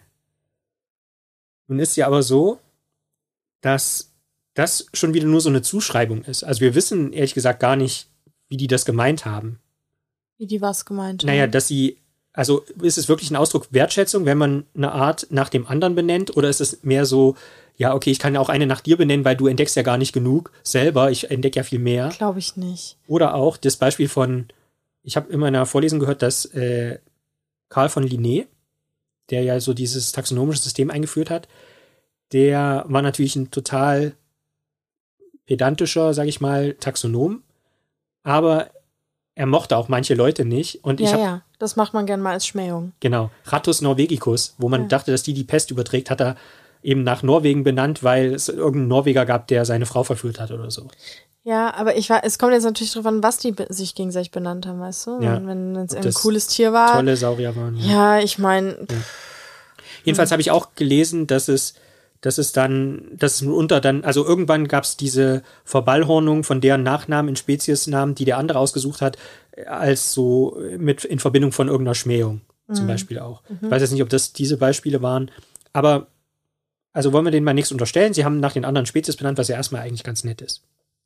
nun ist ja aber so, dass das schon wieder nur so eine Zuschreibung ist. Also wir wissen ehrlich gesagt gar nicht, wie die das gemeint haben. Wie die was gemeint Naja, haben. dass sie, also ist es wirklich ein Ausdruck Wertschätzung, wenn man eine Art nach dem anderen benennt, oder ist es mehr so, ja, okay, ich kann ja auch eine nach dir benennen, weil du entdeckst ja gar nicht genug selber, ich entdecke ja viel mehr. Glaube ich nicht. Oder auch das Beispiel von, ich habe in meiner Vorlesung gehört, dass äh, Carl von Linné, der ja so dieses taxonomische System eingeführt hat, der war natürlich ein total pedantischer, sag ich mal, Taxonom, aber er mochte auch manche Leute nicht. Und ich Ja, habe, ja. Das macht man gern mal als Schmähung. genau, Rattus norvegicus, wo man Ja. dachte, dass die die Pest überträgt, hat er eben nach Norwegen benannt, weil es irgendeinen Norweger gab, der seine Frau verführt hat oder so. Ja, aber ich war, es kommt jetzt natürlich drauf an, was die be- sich gegenseitig benannt haben, weißt du? Ja. Wenn, wenn es Ob ein das cooles Tier war. Tolle Saurier waren. Ja, ich meine, Jedenfalls habe ich auch gelesen, dass es, dass es dann, dass es mitunter dann, also irgendwann gab es diese Verballhornung von deren Nachnamen in Speziesnamen, die der andere ausgesucht hat, als so mit in Verbindung von irgendeiner Schmähung zum Beispiel auch. Ich weiß jetzt nicht, ob das diese Beispiele waren, aber also wollen wir denen mal nichts unterstellen. Sie haben nach den anderen Spezies benannt, was ja erstmal eigentlich ganz nett ist.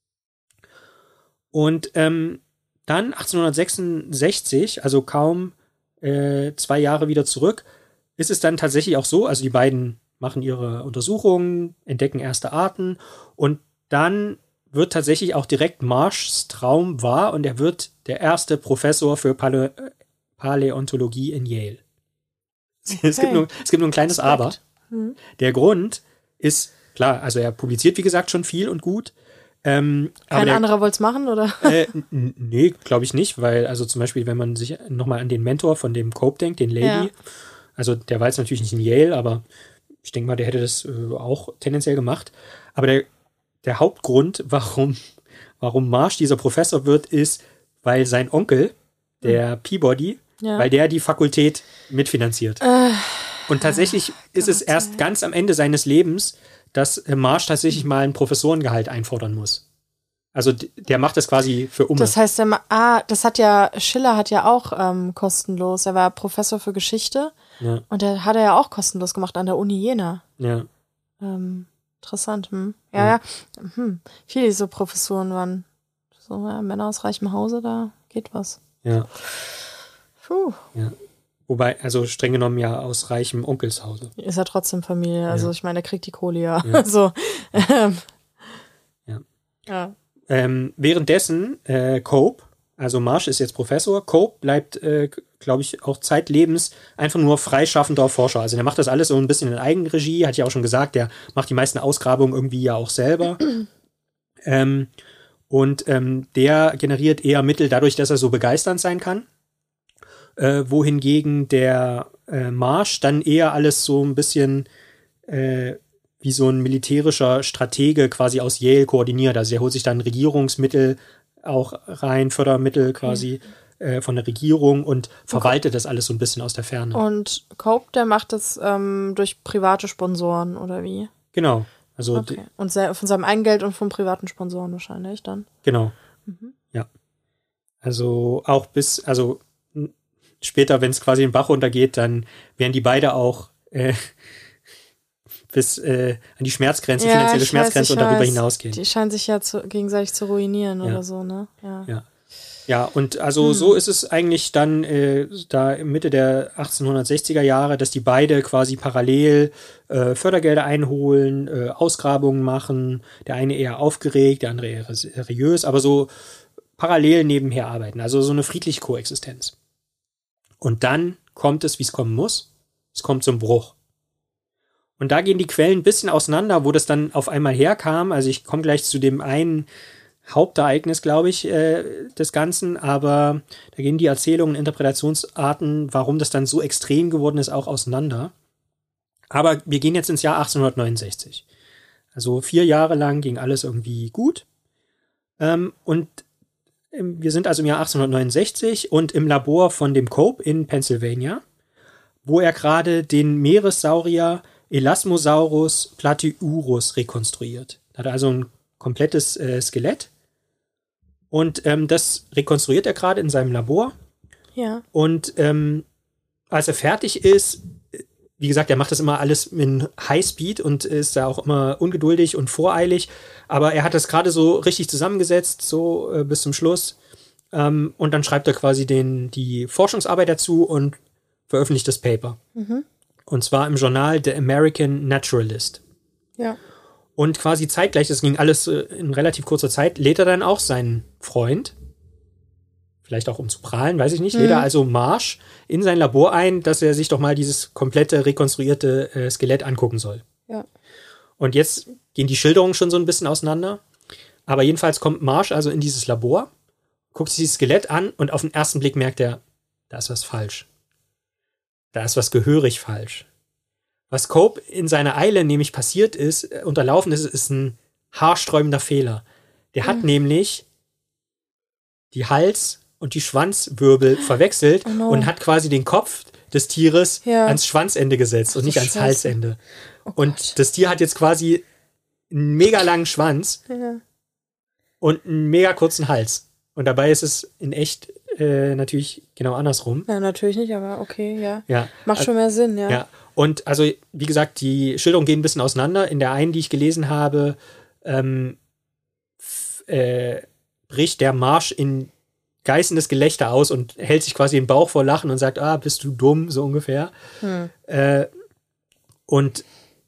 Und ähm, dann achtzehnhundertsechsundsechzig, also kaum äh, zwei Jahre wieder zurück, ist es dann tatsächlich auch so, also die beiden machen ihre Untersuchungen, entdecken erste Arten und dann wird tatsächlich auch direkt Marshs Traum wahr und er wird der erste Professor für Palä Paläontologie in Yale. Es, gibt nur, es gibt nur ein kleines Respekt. Aber. Mhm. Der Grund ist, klar, also er publiziert, wie gesagt, schon viel und gut. Ähm, aber kein der, anderer wollte es machen, oder? äh, n- nee, glaube ich nicht, weil, also zum Beispiel, wenn man sich nochmal an den Mentor von dem Cope denkt, den Lady, Ja. also der war jetzt natürlich nicht in Yale, aber ich denke mal, der hätte das äh, auch tendenziell gemacht. Aber der, der Hauptgrund, warum, warum Marsh dieser Professor wird, ist, weil sein Onkel, der Peabody, Ja. weil der die Fakultät mitfinanziert. Äh, Und tatsächlich ah, ist es erst ganz am Ende seines Lebens, dass Marsh tatsächlich mal ein Professorengehalt einfordern muss. Also der macht das quasi für Umme. Das heißt, der Ma- ah, das hat ja, Schiller hat ja auch ähm, kostenlos, er war Professor für Geschichte ja. und der hat er ja auch kostenlos gemacht an der Uni Jena. Ja. Ähm, interessant, hm. Ja, ja. ja. Hm. Viele dieser Professoren waren so ja, Männer aus reichem Hause, da geht was. Ja. Puh. Ja. Wobei, also streng genommen ja aus reichem Onkelshause. Ist ja trotzdem Familie, also ja. ich meine, der kriegt die Kohle ja. ja. so. Ähm. Ja. Ja. Ähm, währenddessen äh, Cope, also Marsh ist jetzt Professor, Cope bleibt, äh, glaube ich, auch zeitlebens einfach nur freischaffender Forscher. Also der macht das alles so ein bisschen in Eigenregie, hat ja auch schon gesagt, der macht die meisten Ausgrabungen irgendwie ja auch selber. ähm, und ähm, der generiert eher Mittel dadurch, dass er so begeisternd sein kann. Äh, wohingegen der äh, Marsh dann eher alles so ein bisschen äh, wie so ein militärischer Stratege quasi aus Yale koordiniert. Also er holt sich dann Regierungsmittel auch rein, Fördermittel quasi mhm. äh, von der Regierung und verwaltet okay. das alles so ein bisschen aus der Ferne. Und Cope, der macht das ähm, durch private Sponsoren oder wie? Genau. Also okay. Und sehr, von seinem Eigengeld und von privaten Sponsoren wahrscheinlich dann? Genau. Mhm. Ja. Also auch bis, also später, wenn es quasi den Bach runtergeht, dann werden die beide auch äh, bis äh, an die Schmerzgrenze, ja, finanzielle Schmerzgrenze weiß, und darüber weiß. hinausgehen. Die scheinen sich ja zu, gegenseitig zu ruinieren ja. oder so, ne? Ja. Ja, ja und also hm. so ist es eigentlich dann äh, da Mitte der achtzehnhundertsechziger Jahre, dass die beide quasi parallel äh, Fördergelder einholen, äh, Ausgrabungen machen, der eine eher aufgeregt, der andere eher seriös, aber so parallel nebenher arbeiten, also so eine friedliche Koexistenz. Und dann kommt es, wie es kommen muss, es kommt zum Bruch. Und da gehen die Quellen ein bisschen auseinander, wo das dann auf einmal herkam. Also ich komme gleich zu dem einen Hauptereignis, glaube ich, äh, des Ganzen. Aber da gehen die Erzählungen, Interpretationsarten, warum das dann so extrem geworden ist, auch auseinander. Aber wir gehen jetzt ins Jahr achtzehnhundertneunundsechzig. Also vier Jahre lang ging alles irgendwie gut. Ähm, und wir sind also im Jahr achtzehnhundertneunundsechzig und im Labor von dem Cope in Pennsylvania, wo er gerade den Meeressaurier Elasmosaurus platyurus rekonstruiert. Da hat er also ein komplettes äh, Skelett. Und ähm, das rekonstruiert er gerade in seinem Labor. Ja. Und ähm, als er fertig ist, wie gesagt, er macht das immer alles in Highspeed und ist da auch immer ungeduldig und voreilig. Aber er hat das gerade so richtig zusammengesetzt, so äh, bis zum Schluss. Ähm, und dann schreibt er quasi den, die Forschungsarbeit dazu und veröffentlicht das Paper. Mhm. Und zwar im Journal The American Naturalist. Ja. Und quasi zeitgleich, das ging alles in relativ kurzer Zeit, lädt er dann auch seinen Freund, vielleicht auch um zu prahlen, weiß ich nicht, mhm. lädt er also Marsh in sein Labor ein, dass er sich doch mal dieses komplette rekonstruierte äh, Skelett angucken soll. Ja. Und jetzt gehen die Schilderungen schon so ein bisschen auseinander. Aber jedenfalls kommt Marsh also in dieses Labor, guckt sich das Skelett an und auf den ersten Blick merkt er, da ist was falsch. Da ist was gehörig falsch. Was Cope in seiner Eile nämlich passiert ist, unterlaufen ist, ist ein haarsträubender Fehler. Der hat mhm. nämlich die Hals- und die Schwanzwirbel verwechselt oh no. und hat quasi den Kopf des Tieres ja. ans Schwanzende gesetzt Ach, und nicht ans Scheiße. Halsende. Oh und Gott. Das Tier hat jetzt quasi einen mega langen Schwanz ja. und einen mega kurzen Hals. Und dabei ist es in echt äh, natürlich genau andersrum. Ja, natürlich nicht, aber okay, ja. ja. Macht schon mehr Sinn, ja. Ja, und also, wie gesagt, die Schilderungen gehen ein bisschen auseinander. In der einen, die ich gelesen habe, ähm, f- äh, bricht der Marsh in geißendes Gelächter aus und hält sich quasi den Bauch vor Lachen und sagt, ah, bist du dumm, so ungefähr. Hm. Äh, und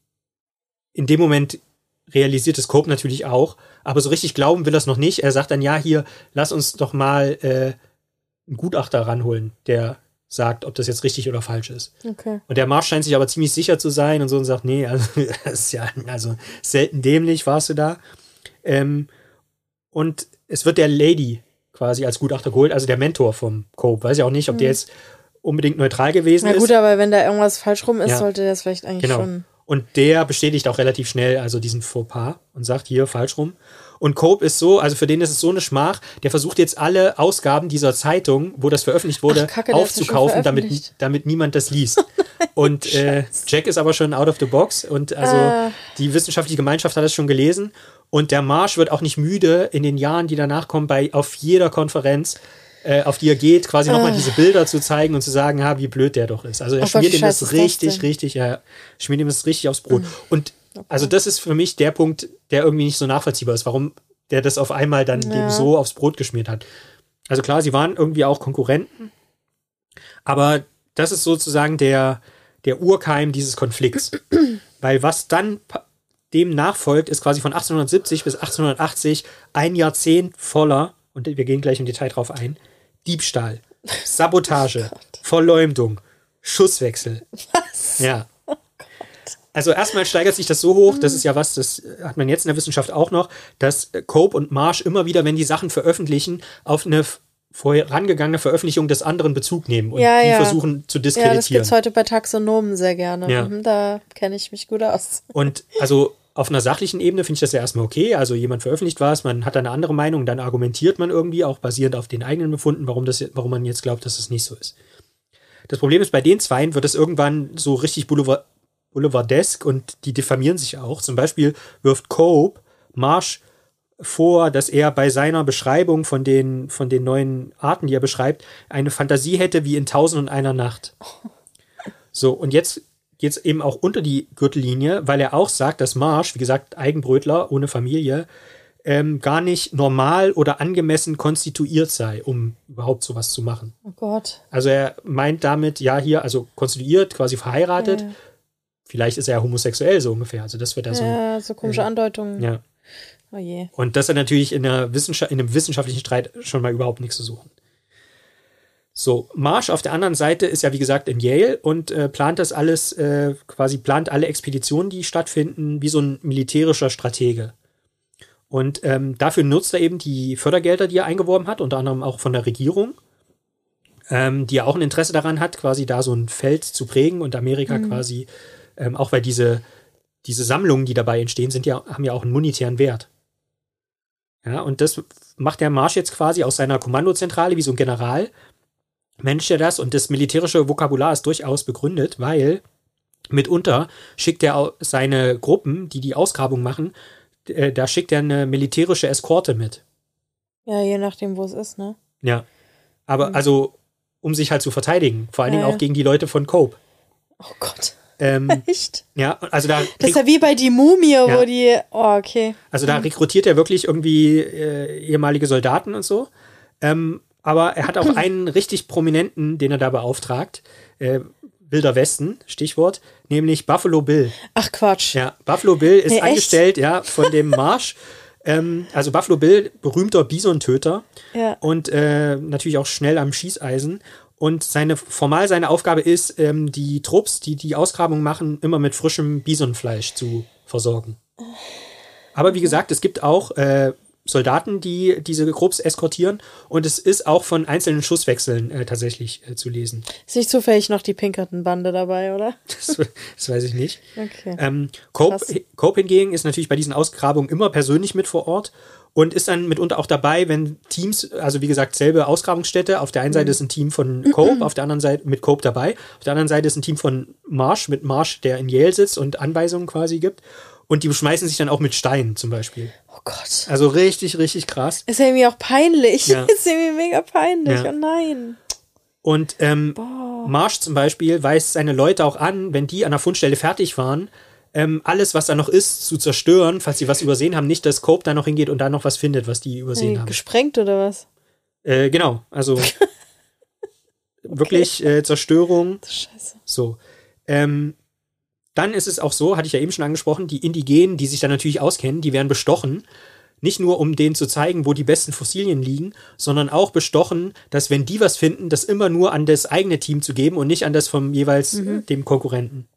in dem Moment realisiert es Cope natürlich auch, aber so richtig glauben will er es noch nicht. Er sagt dann, ja, hier, lass uns doch mal äh, einen Gutachter ranholen, der sagt, ob das jetzt richtig oder falsch ist. Okay. Und der Marsh scheint sich aber ziemlich sicher zu sein und so und sagt, nee, also das ist ja also selten dämlich, warst du da. Ähm, und es wird der Lady quasi als Gutachter geholt, also der Mentor vom Cope. Weiß ich auch nicht, ob hm. der jetzt unbedingt neutral gewesen ist. Na gut, ist. aber wenn da irgendwas falsch rum ist, ja. sollte der es vielleicht eigentlich genau. schon... Und der bestätigt auch relativ schnell also diesen Fauxpas und sagt, hier, falsch rum. Und Cope ist so, also für den ist es so eine Schmach, der versucht jetzt alle Ausgaben dieser Zeitung, wo das veröffentlicht wurde, Ach, Kacke, aufzukaufen, das damit, damit niemand das liest. Und äh, Jack ist aber schon out of the box und also Ah. die wissenschaftliche Gemeinschaft hat das schon gelesen und der Marsh wird auch nicht müde in den Jahren, die danach kommen, bei auf jeder Konferenz, äh, auf die er geht, quasi nochmal diese Bilder zu zeigen und zu sagen, ha, wie blöd der doch ist. Also er Oh Gott, schmiert wie ihm das scheiße ist das richtig, denn? richtig, ja, schmiert ihm das richtig aufs Brot. Und also das ist für mich der Punkt, der irgendwie nicht so nachvollziehbar ist, warum der das auf einmal dann Ja. dem so aufs Brot geschmiert hat. Also klar, sie waren irgendwie auch Konkurrenten, aber das ist sozusagen der, der Urkeim dieses Konflikts. Weil was dann pa- dem nachfolgt, ist quasi von achtzehnhundertsiebzig bis achtzehnhundertachtzig ein Jahrzehnt voller, und wir gehen gleich im Detail drauf ein, Diebstahl, Sabotage, Verleumdung, Schusswechsel. Was? Ja. Also erstmal steigert sich das so hoch, das ist ja was, das hat man jetzt in der Wissenschaft auch noch, dass Cope und Marsh immer wieder, wenn die Sachen veröffentlichen, auf eine f- vorangegangene Veröffentlichung des anderen Bezug nehmen und Ja, die ja. versuchen zu Ja, das diskreditieren. gibt's heute bei Taxonomen sehr gerne. Ja. Mhm, da kenne ich mich gut aus. Und also auf einer sachlichen Ebene finde ich das ja erstmal okay. Also jemand veröffentlicht was, man hat eine andere Meinung, dann argumentiert man irgendwie auch basierend auf den eigenen Befunden, warum, das, warum man jetzt glaubt, dass es nicht so ist. Das Problem ist, bei den Zweien wird es irgendwann so richtig Boulevard, boulevardesk und die diffamieren sich auch. Zum Beispiel wirft Cope Marsh vor, dass er bei seiner Beschreibung von den, von den neuen Arten, die er beschreibt, eine Fantasie hätte wie in Tausend und einer Nacht. So, und jetzt geht es eben auch unter die Gürtellinie, weil er auch sagt, dass Marsh, wie gesagt, Eigenbrötler ohne Familie, ähm, gar nicht normal oder angemessen konstituiert sei, um überhaupt sowas zu machen. Oh Gott. Also er meint damit, ja, hier, also konstituiert, quasi verheiratet. Ja. Vielleicht ist er ja homosexuell, so ungefähr. Also das wird da so. Ja, so komische Andeutungen. Ja. Oh je. Und das hat natürlich in, der Wissenschaft, in einem wissenschaftlichen Streit schon mal überhaupt nichts zu suchen. So, Marsh auf der anderen Seite ist ja, wie gesagt, in Yale und äh, plant das alles, äh, quasi plant alle Expeditionen, die stattfinden, wie so ein militärischer Stratege. Und ähm, dafür nutzt er eben die Fördergelder, die er eingeworben hat, unter anderem auch von der Regierung, ähm, die ja auch ein Interesse daran hat, quasi da so ein Feld zu prägen und Amerika Mhm. quasi, ähm, auch weil diese, diese Sammlungen, die dabei entstehen, sind ja, haben ja auch einen monetären Wert. Ja, und das macht der Marsh jetzt quasi aus seiner Kommandozentrale wie so ein General, managt er das und das militärische Vokabular ist durchaus begründet, weil mitunter schickt er au- seine Gruppen, die die Ausgrabung machen, äh, da schickt er eine militärische Eskorte mit. Ja, je nachdem, wo es ist, ne? Ja. Aber also, um sich halt zu verteidigen, vor allen Dingen Ja, ja. auch gegen die Leute von Cope. Oh Gott. Ähm, Echt? ja, also da, Das ist ja wie bei die Mumie, Ja. wo die. Oh, okay. also da rekrutiert er wirklich irgendwie äh, ehemalige Soldaten und so. Ähm, aber er hat auch einen richtig prominenten, den er da beauftragt. Äh, Wilder Westen, Stichwort, nämlich Buffalo Bill. Ach Quatsch. Ja, Buffalo Bill ist Nee, echt? angestellt, ja, von dem Marsh. ähm, also Buffalo Bill, berühmter Bisontöter Ja. und äh, natürlich auch schnell am Schießeisen. Und seine, formal seine Aufgabe ist, ähm, die Trupps, die die Ausgrabung machen, immer mit frischem Bisonfleisch zu versorgen. Aber wie gesagt, es gibt auch äh, Soldaten, die diese Trupps eskortieren und es ist auch von einzelnen Schusswechseln äh, tatsächlich äh, zu lesen. Ist nicht zufällig noch die Pinkerton-Bande dabei, oder? Das, das weiß ich nicht. Okay. Ähm, Cope, Krass. Cope hingegen ist natürlich bei diesen Ausgrabungen immer persönlich mit vor Ort und ist dann mitunter auch dabei, wenn Teams, also wie gesagt, selbe Ausgrabungsstätte, auf der einen Seite ist ein Team von Cope, auf der anderen Seite mit Cope dabei, auf der anderen Seite ist ein Team von Marsh, mit Marsh, der in Yale sitzt und Anweisungen quasi gibt. Und die beschmeißen sich dann auch mit Steinen zum Beispiel. Oh Gott. Also richtig, richtig krass. Ist ja irgendwie auch peinlich. Ja. Ist irgendwie mega peinlich. Ja. Oh nein. Und ähm, Boah. Marsh zum Beispiel weist seine Leute auch an, wenn die an der Fundstelle fertig waren, ähm, alles, was da noch ist, zu zerstören, falls sie was übersehen haben. Nicht, dass Cope da noch hingeht und da noch was findet, was die übersehen Nee, haben. gesprengt oder was? Äh, genau, also wirklich äh, Zerstörung. Scheiße. So. Ähm, dann ist es auch so, hatte ich ja eben schon angesprochen, die Indigenen, die sich da natürlich auskennen, die werden bestochen. Nicht nur, um denen zu zeigen, wo die besten Fossilien liegen, sondern auch bestochen, dass wenn die was finden, das immer nur an das eigene Team zu geben und nicht an das vom jeweils Mhm. äh, dem Konkurrenten.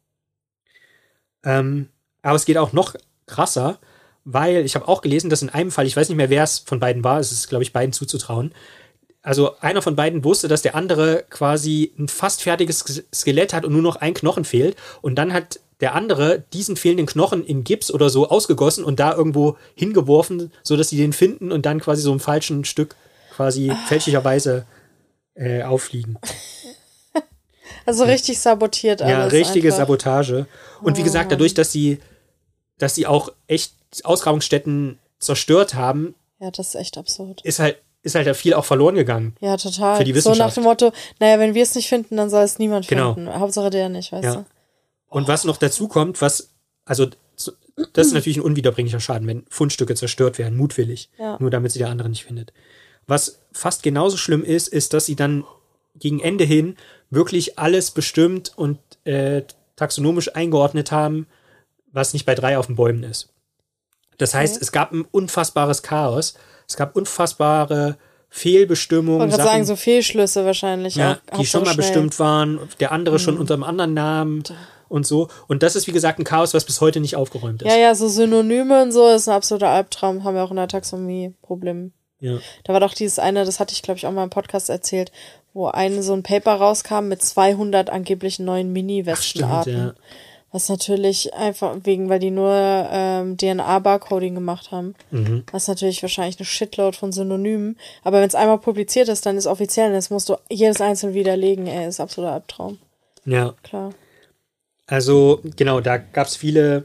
Ähm, aber es geht auch noch krasser, weil ich habe auch gelesen, dass in einem Fall, ich weiß nicht mehr, wer es von beiden war, es ist, glaube ich, beiden zuzutrauen, also einer von beiden wusste, dass der andere quasi ein fast fertiges Sk- Skelett hat und nur noch ein Knochen fehlt. Und dann hat der andere diesen fehlenden Knochen in Gips oder so ausgegossen und da irgendwo hingeworfen, sodass sie den finden und dann quasi so im falschen Stück quasi fälschlicherweise äh, auffliegen. Also richtig sabotiert alles. Ja, richtige einfach. Sabotage. Und wie gesagt, dadurch, dass sie, dass sie auch echt Ausgrabungsstätten zerstört haben, Ja, das ist echt absurd. ist halt, ist halt da viel auch verloren gegangen. Ja, total. Für die So nach Wissenschaft. dem Motto, naja, wenn wir es nicht finden, dann soll es niemand Genau. finden. Hauptsache der nicht, weißt Ja. du? Und was noch dazu kommt, was, also das ist natürlich ein unwiederbringlicher Schaden, wenn Fundstücke zerstört werden, mutwillig, Ja. nur damit sie der andere nicht findet. Was fast genauso schlimm ist, ist, dass sie dann gegen Ende hin wirklich alles bestimmt und äh, taxonomisch eingeordnet haben, was nicht bei drei auf den Bäumen ist. Das heißt, Okay. es gab ein unfassbares Chaos, es gab unfassbare Fehlbestimmungen, Ich wollte gerade Sachen, sagen, so Fehlschlüsse wahrscheinlich. ja, auch, die Hauptsache schon mal schnell. bestimmt waren, der andere schon Mhm. unter einem anderen Namen und so. Und das ist, wie gesagt, ein Chaos, was bis heute nicht aufgeräumt ist. Ja, ja, so Synonyme und so ist ein absoluter Albtraum. Haben wir auch in der Taxonomie Problem. Ja. Da war doch dieses eine, das hatte ich, glaube ich, auch mal im Podcast erzählt, wo ein so ein Paper rauskam mit zweihundert angeblich neuen Mini-Wespenarten. ja. Was natürlich einfach wegen, weil die nur ähm, D N A-Barcoding gemacht haben. Mhm. Was natürlich wahrscheinlich eine Shitload von Synonymen. Aber wenn es einmal publiziert ist, dann ist offiziell. Das musst du jedes einzelne widerlegen. Ey, ist absoluter Albtraum. Ja, Klar. also genau, da gab es viele,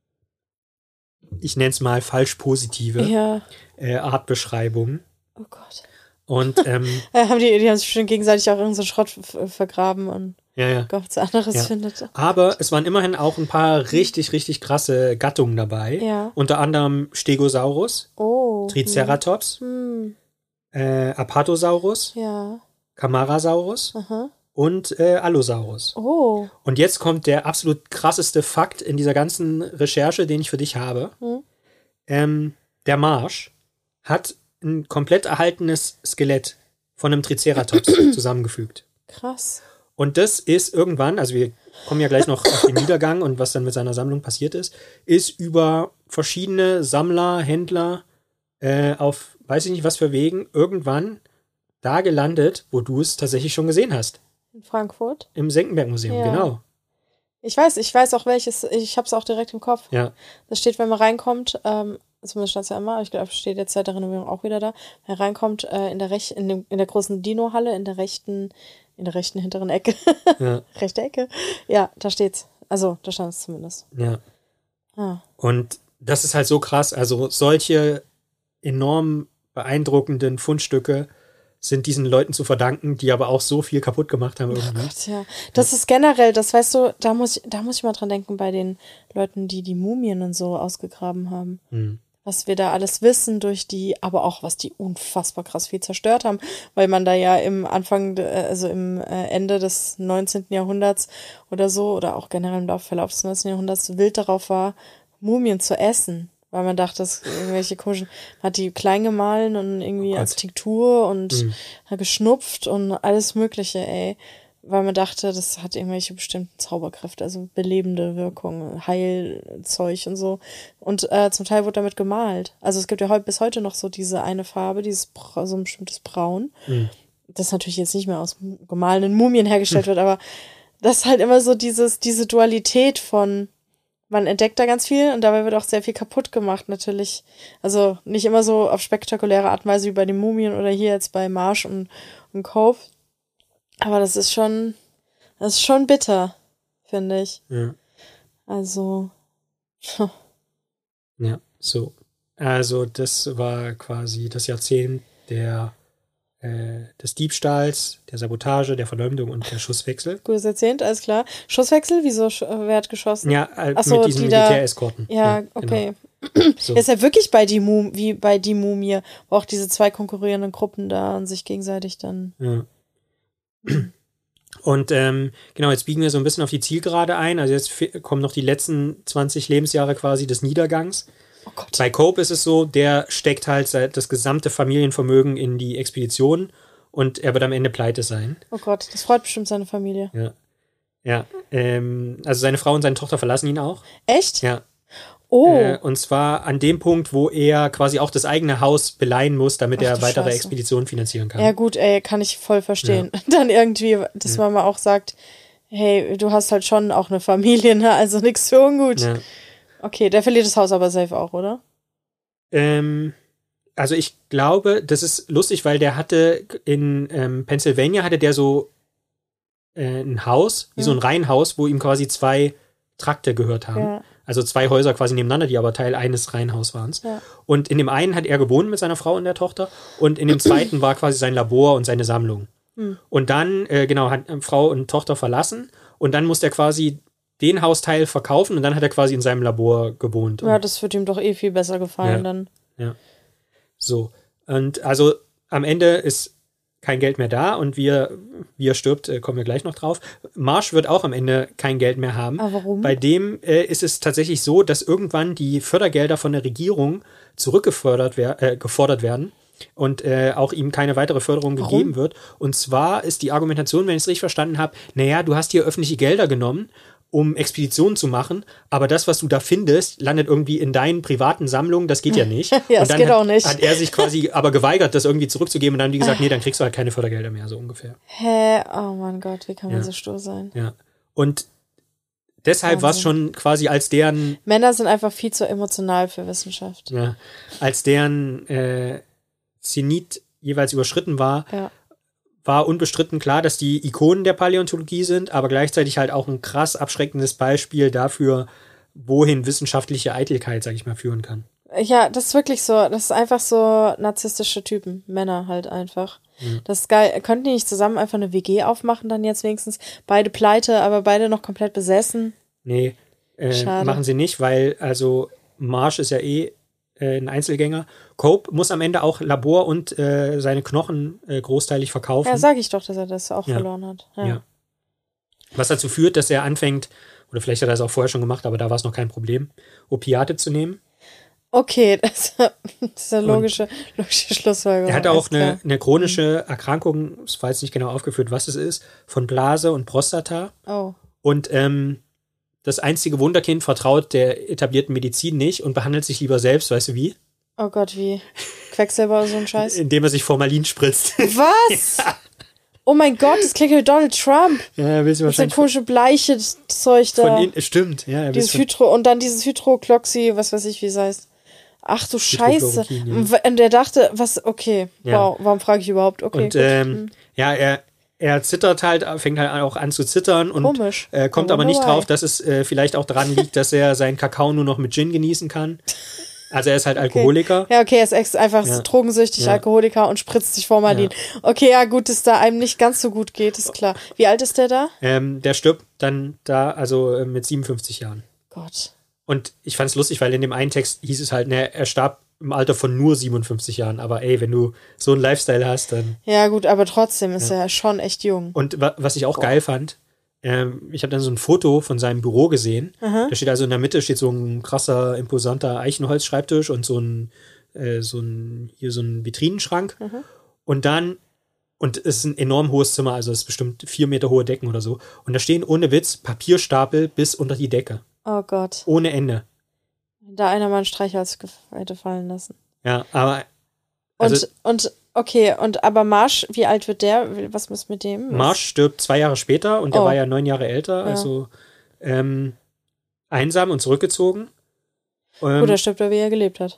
ich nenne es mal falsch positive Ja. äh, Artbeschreibungen. Oh Gott. Und ähm, Äh, haben die, die haben sich bestimmt gegenseitig auch irgendeinen so Schrott f- vergraben und ja, ja. gehofft, dass anderes Ja. findet. Aber es waren immerhin auch ein paar richtig, richtig krasse Gattungen dabei. Ja. Unter anderem Stegosaurus, Oh. Triceratops, Hm. äh, Apatosaurus, Ja. Camarasaurus Aha. und äh, Allosaurus. Oh. Und jetzt kommt der absolut krasseste Fakt in dieser ganzen Recherche, den ich für dich habe. Hm. Ähm, der Marsch hat ein komplett erhaltenes Skelett von einem Triceratops zusammengefügt. Krass. Und das ist irgendwann, also wir kommen ja gleich noch auf den Niedergang und was dann mit seiner Sammlung passiert ist, ist über verschiedene Sammler, Händler äh, auf, weiß ich nicht was für Wegen, irgendwann da gelandet, wo du es tatsächlich schon gesehen hast. In Frankfurt. Im Senckenberg-Museum, Ja. genau. Ich weiß, ich weiß auch welches, ich hab's auch direkt im Kopf. Ja, Das steht, wenn man reinkommt, ähm, zumindest stand es ja immer, aber ich glaube, steht jetzt seit der Renovierung auch wieder da, wenn man reinkommt, äh, in der Rech in, dem, in der großen Dino-Halle, in der rechten, in der rechten hinteren Ecke. ja, Rechte Ecke. Ja, da steht's. Also, da stand es zumindest. ja. Ah. Und das ist halt so krass. Also solche enorm beeindruckenden Fundstücke sind diesen Leuten zu verdanken, die aber auch so viel kaputt gemacht haben irgendwie. Gott, ja. Das ist generell, das weißt du, da muss ich, da muss ich mal dran denken bei den Leuten, die die Mumien und so ausgegraben haben. Hm. Was wir da alles wissen durch die, aber auch was die unfassbar krass viel zerstört haben, weil man da ja im Anfang, de- also im äh, Ende des neunzehnten. Jahrhunderts oder so, oder auch generell im Lauf- Verlauf des neunzehnten. Jahrhunderts wild darauf war, Mumien zu essen. Weil man dachte, dass irgendwelche komischen, man hat die klein gemahlen und irgendwie Oh Gott. als Tinktur und Mhm. hat geschnupft und alles Mögliche, ey. Weil man dachte, das hat irgendwelche bestimmten Zauberkräfte, also belebende Wirkung, Heilzeug und so. Und äh, zum Teil wurde damit gemalt. Also es gibt ja heute, bis heute noch so diese eine Farbe, dieses Bra- so ein bestimmtes Braun. Mhm. Das natürlich jetzt nicht mehr aus mu- gemahlenen Mumien hergestellt wird, aber das ist halt immer so dieses, diese Dualität von, man entdeckt da ganz viel und dabei wird auch sehr viel kaputt gemacht, natürlich. Also nicht immer so auf spektakuläre Art und Weise wie bei den Mumien oder hier jetzt bei Marsh und, und Cove. Aber das ist schon, das ist schon bitter, finde ich. Ja. Also, Ja, so. Also das war quasi das Jahrzehnt der, äh, des Diebstahls, der Sabotage, der Verleumdung und der Schusswechsel. gutes Jahrzehnt, alles klar. Schusswechsel, wieso sch- äh, wer hat geschossen? Ja, äh, Ach so, mit diesen die da- Militäreskorten. Ja, okay. Genau. So. Ist ja wirklich bei die Mum wie bei die Mumie, wo auch diese zwei konkurrierenden Gruppen da und sich gegenseitig dann. Ja. Und ähm, genau, jetzt biegen wir so ein bisschen auf die Zielgerade ein. Also jetzt fe- kommen noch die letzten zwanzig Lebensjahre quasi des Niedergangs. Oh Gott. Bei Cope ist es so, der steckt halt seit- das gesamte Familienvermögen in die Expedition und er wird am Ende pleite sein. Oh Gott, das freut bestimmt seine Familie. Ja. Ja. Ähm, also seine Frau und seine Tochter verlassen ihn auch. Echt? Ja. Oh. Äh, und zwar an dem Punkt, wo er quasi auch das eigene Haus beleihen muss, damit Ach er du weitere Scheiße. Expeditionen finanzieren kann. Ja gut, ey, kann ich voll verstehen. Dann irgendwie, dass man mal auch sagt, hey, du hast halt schon auch eine Familie, ne? Also nix für ungut. Ja. Okay, der verliert das Haus aber safe auch, oder? Ähm, also ich glaube, das ist lustig, weil der hatte in ähm, Pennsylvania hatte der so äh, ein Haus, wie Mhm. so ein Reihenhaus, wo ihm quasi zwei Trakte gehört haben. Ja. Also zwei Häuser quasi nebeneinander, die aber Teil eines Reihenhaus waren. Ja. Und in dem einen hat er gewohnt mit seiner Frau und der Tochter und in dem zweiten war quasi sein Labor und seine Sammlung. Mhm. Und dann, äh, genau, hat äh, Frau und Tochter verlassen und dann musste er quasi den Hausteil verkaufen und dann hat er quasi in seinem Labor gewohnt. Ja, Und, das wird ihm doch eh viel besser gefallen Ja. dann. ja. So. Und also am Ende ist kein Geld mehr da und wie er, wie er stirbt, äh, kommen wir gleich noch drauf. Marsh wird auch am Ende kein Geld mehr haben. Aber warum? Bei dem äh, ist es tatsächlich so, dass irgendwann die Fördergelder von der Regierung zurückgefordert wer äh, gefordert werden und äh, auch ihm keine weitere Förderung Warum? gegeben wird. Und zwar ist die Argumentation, wenn ich es richtig verstanden habe, naja, du hast hier öffentliche Gelder genommen, um Expeditionen zu machen, aber das, was du da findest, landet irgendwie in deinen privaten Sammlungen, das geht ja nicht. Ja, und das dann geht hat, auch nicht. hat er sich quasi aber geweigert, das irgendwie zurückzugeben und dann haben die gesagt, nee, dann kriegst du halt keine Fördergelder mehr, so ungefähr. Hä? Oh mein Gott, wie kann man Ja. so stur sein? Ja. Und deshalb war es schon quasi als deren, Männer sind einfach viel zu emotional für Wissenschaft. ja, als deren äh, Zenit jeweils überschritten war, Ja. war unbestritten klar, dass die Ikonen der Paläontologie sind, aber gleichzeitig halt auch ein krass abschreckendes Beispiel dafür, wohin wissenschaftliche Eitelkeit, sag ich mal, führen kann. Ja, das ist wirklich so. Das ist einfach so narzisstische Typen. Männer halt einfach. Mhm. Das ist geil. Könnten die nicht zusammen einfach eine W G aufmachen dann jetzt wenigstens? Beide pleite, aber beide noch komplett besessen. Nee, äh, Schade. machen sie nicht, weil also Marsh ist ja eh äh, ein Einzelgänger. Cope muss am Ende auch Labor und äh, seine Knochen äh, großteilig verkaufen. Ja, sag ich doch, dass er das auch Ja. verloren hat. Ja. Ja. Was dazu führt, dass er anfängt, oder vielleicht hat er es auch vorher schon gemacht, aber da war es noch kein Problem, Opiate zu nehmen. Okay, das, das ist eine logische, logische Schlussfolgerung. Er hatte auch alles klar. eine, eine chronische Erkrankung, es war jetzt nicht genau aufgeführt, was es ist, von Blase und Prostata. Oh. Und ähm, das einzige Wunderkind vertraut der etablierten Medizin nicht und behandelt sich lieber selbst, weißt du wie? Oh Gott, wie? Quecksilber oder so ein Scheiß? Indem er sich Formalin spritzt. Was? Oh mein Gott, das klingt wie Donald Trump. Ja, willst du Das ist wahrscheinlich komische bleiche Zeug da. von in, stimmt, ja, er will Dieses von, Hydro und dann dieses Hydrocloxy, was weiß ich, wie es heißt. Ach du Scheiße. Hydrochloroquin, ja. Und der dachte, was, okay, Ja. wow, warum frage ich überhaupt? Okay, und gut. ähm, Hm. ja, er er zittert halt, fängt halt auch an zu zittern und Komisch. äh, kommt I aber wonder nicht why. drauf, dass es äh, vielleicht auch daran liegt, dass er seinen Kakao nur noch mit Gin genießen kann. Also er ist halt Alkoholiker. Ja, okay, er ist ex einfach Ja. drogensüchtig, Ja. Alkoholiker und spritzt sich Formalin. Okay, ja gut, dass da einem nicht ganz so gut geht, ist klar. Wie alt ist der da? Ähm, der stirbt dann da, also äh, mit siebenundfünfzig Jahren. Gott. Und ich fand es lustig, weil in dem einen Text hieß es halt, ne, er starb im Alter von nur siebenundfünfzig Jahren. Aber ey, wenn du so einen Lifestyle hast, dann... Ja gut, aber trotzdem ist er schon echt jung. Und wa was ich auch geil fand, ähm, ich habe dann so ein Foto von seinem Büro gesehen. Aha. Da steht also in der Mitte steht so ein krasser, imposanter Eichenholzschreibtisch und so ein, äh, so ein, hier so ein Vitrinenschrank. Mhm. Und dann, und es ist ein enorm hohes Zimmer, also es ist bestimmt vier Meter hohe Decken oder so. Und da stehen ohne Witz Papierstapel bis unter die Decke. Oh Gott. Ohne Ende. Da einer mal einen Streichholz gef- hätte fallen lassen. Ja, aber Und, also und, okay, und aber Marsch, wie alt wird der? Was ist mit dem? Was- Marsh stirbt zwei Jahre später und der Oh. war ja neun Jahre älter, Ja. also ähm, einsam und zurückgezogen. Ähm, Gut, er stirbt er, wie er gelebt hat.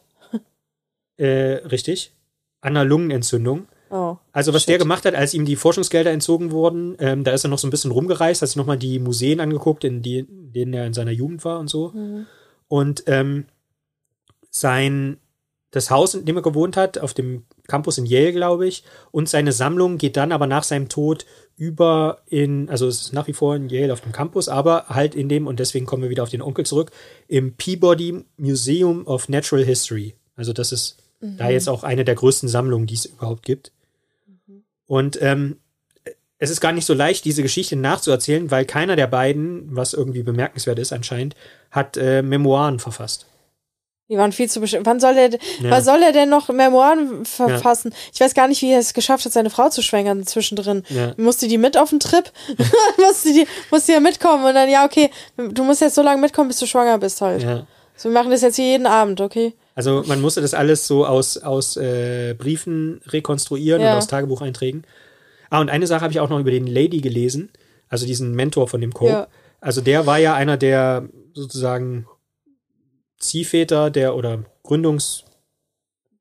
äh, richtig. An einer Lungenentzündung. Oh. Also was Shit. der gemacht hat, als ihm die Forschungsgelder entzogen wurden, ähm, da ist er noch so ein bisschen rumgereist, hat sich nochmal die Museen angeguckt, in, die, in denen er in seiner Jugend war und so. Mhm. Und ähm, sein, das Haus, in dem er gewohnt hat, auf dem Campus in Yale, glaube ich, und seine Sammlung geht dann aber nach seinem Tod über in, also es ist nach wie vor in Yale auf dem Campus, aber halt in dem, und deswegen kommen wir wieder auf den Onkel zurück, im Peabody Museum of Natural History. Also das ist Mhm. da jetzt auch eine der größten Sammlungen, die es überhaupt gibt. Und ähm, es ist gar nicht so leicht, diese Geschichte nachzuerzählen, weil keiner der beiden, was irgendwie bemerkenswert ist anscheinend, hat äh, Memoiren verfasst. Die waren viel zu bestimmt. Wann soll er, Ja. wann soll er denn noch Memoiren verfassen? Ich weiß gar nicht, wie er es geschafft hat, seine Frau zu schwängern zwischendrin. Ja. Musste die mit auf den Trip? musste die, musste die ja mitkommen und dann, ja, okay, du musst jetzt so lange mitkommen, bis du schwanger bist halt. Ja. So, wir machen das jetzt hier jeden Abend, okay? Also man musste das alles so aus, aus äh, Briefen rekonstruieren Ja. und aus Tagebucheinträgen. Ah, und eine Sache habe ich auch noch über den Lady gelesen, also diesen Mentor von dem Cope. Ja. Also der war ja einer der sozusagen Ziehväter der oder Gründungsväter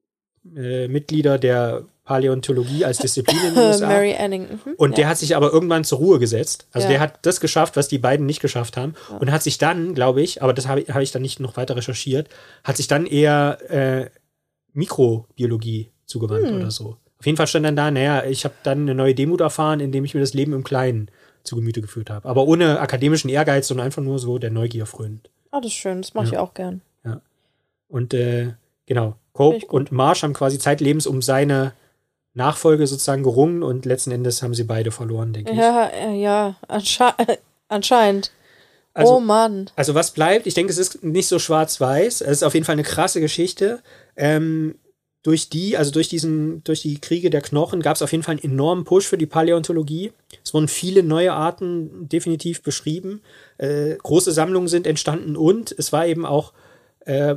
äh, Mitglieder der Paläontologie als Disziplin in den U S A. Mary Anning. Mhm. Und ja. der hat sich aber irgendwann zur Ruhe gesetzt. Also Ja. der hat das geschafft, was die beiden nicht geschafft haben. Ja. Und hat sich dann, glaube ich, aber das habe ich, hab ich dann nicht noch weiter recherchiert, hat sich dann eher äh, Mikrobiologie zugewandt Hm. oder so. Auf jeden Fall stand dann da, naja, ich habe dann eine neue Demut erfahren, indem ich mir das Leben im Kleinen zu Gemüte geführt habe. Aber ohne akademischen Ehrgeiz, sondern einfach nur so der Neugier frönend. Ah, das ist schön, das mache ich Ja. auch gern. Ja. Und äh, genau, Cope und Marsh haben quasi zeitlebens um seine Nachfolge sozusagen gerungen und letzten Endes haben sie beide verloren, denke ich. Ja, äh, ja, ansche anscheinend. Also, oh Mann. Also was bleibt? Ich denke, es ist nicht so schwarz-weiß. Es ist auf jeden Fall eine krasse Geschichte. Ähm, durch die, also durch diesen, durch die Kriege der Knochen gab es auf jeden Fall einen enormen Push für die Paläontologie. Es wurden viele neue Arten definitiv beschrieben. Äh, große Sammlungen sind entstanden und es war eben auch äh,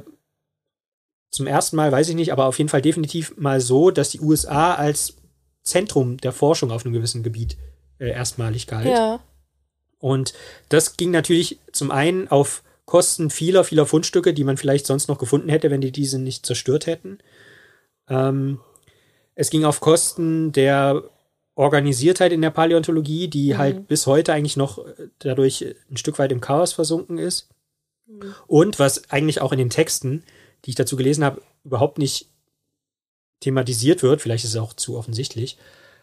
zum ersten Mal, weiß ich nicht, aber auf jeden Fall definitiv mal so, dass die U S A als Zentrum der Forschung auf einem gewissen Gebiet äh, erstmalig galt. Ja. Und das ging natürlich zum einen auf Kosten vieler, vieler Fundstücke, die man vielleicht sonst noch gefunden hätte, wenn die diese nicht zerstört hätten. Ähm, es ging auf Kosten der Organisiertheit in der Paläontologie, die Mhm. halt bis heute eigentlich noch dadurch ein Stück weit im Chaos versunken ist. Mhm. Und was eigentlich auch in den Texten, die ich dazu gelesen habe, überhaupt nicht thematisiert wird, vielleicht ist es auch zu offensichtlich,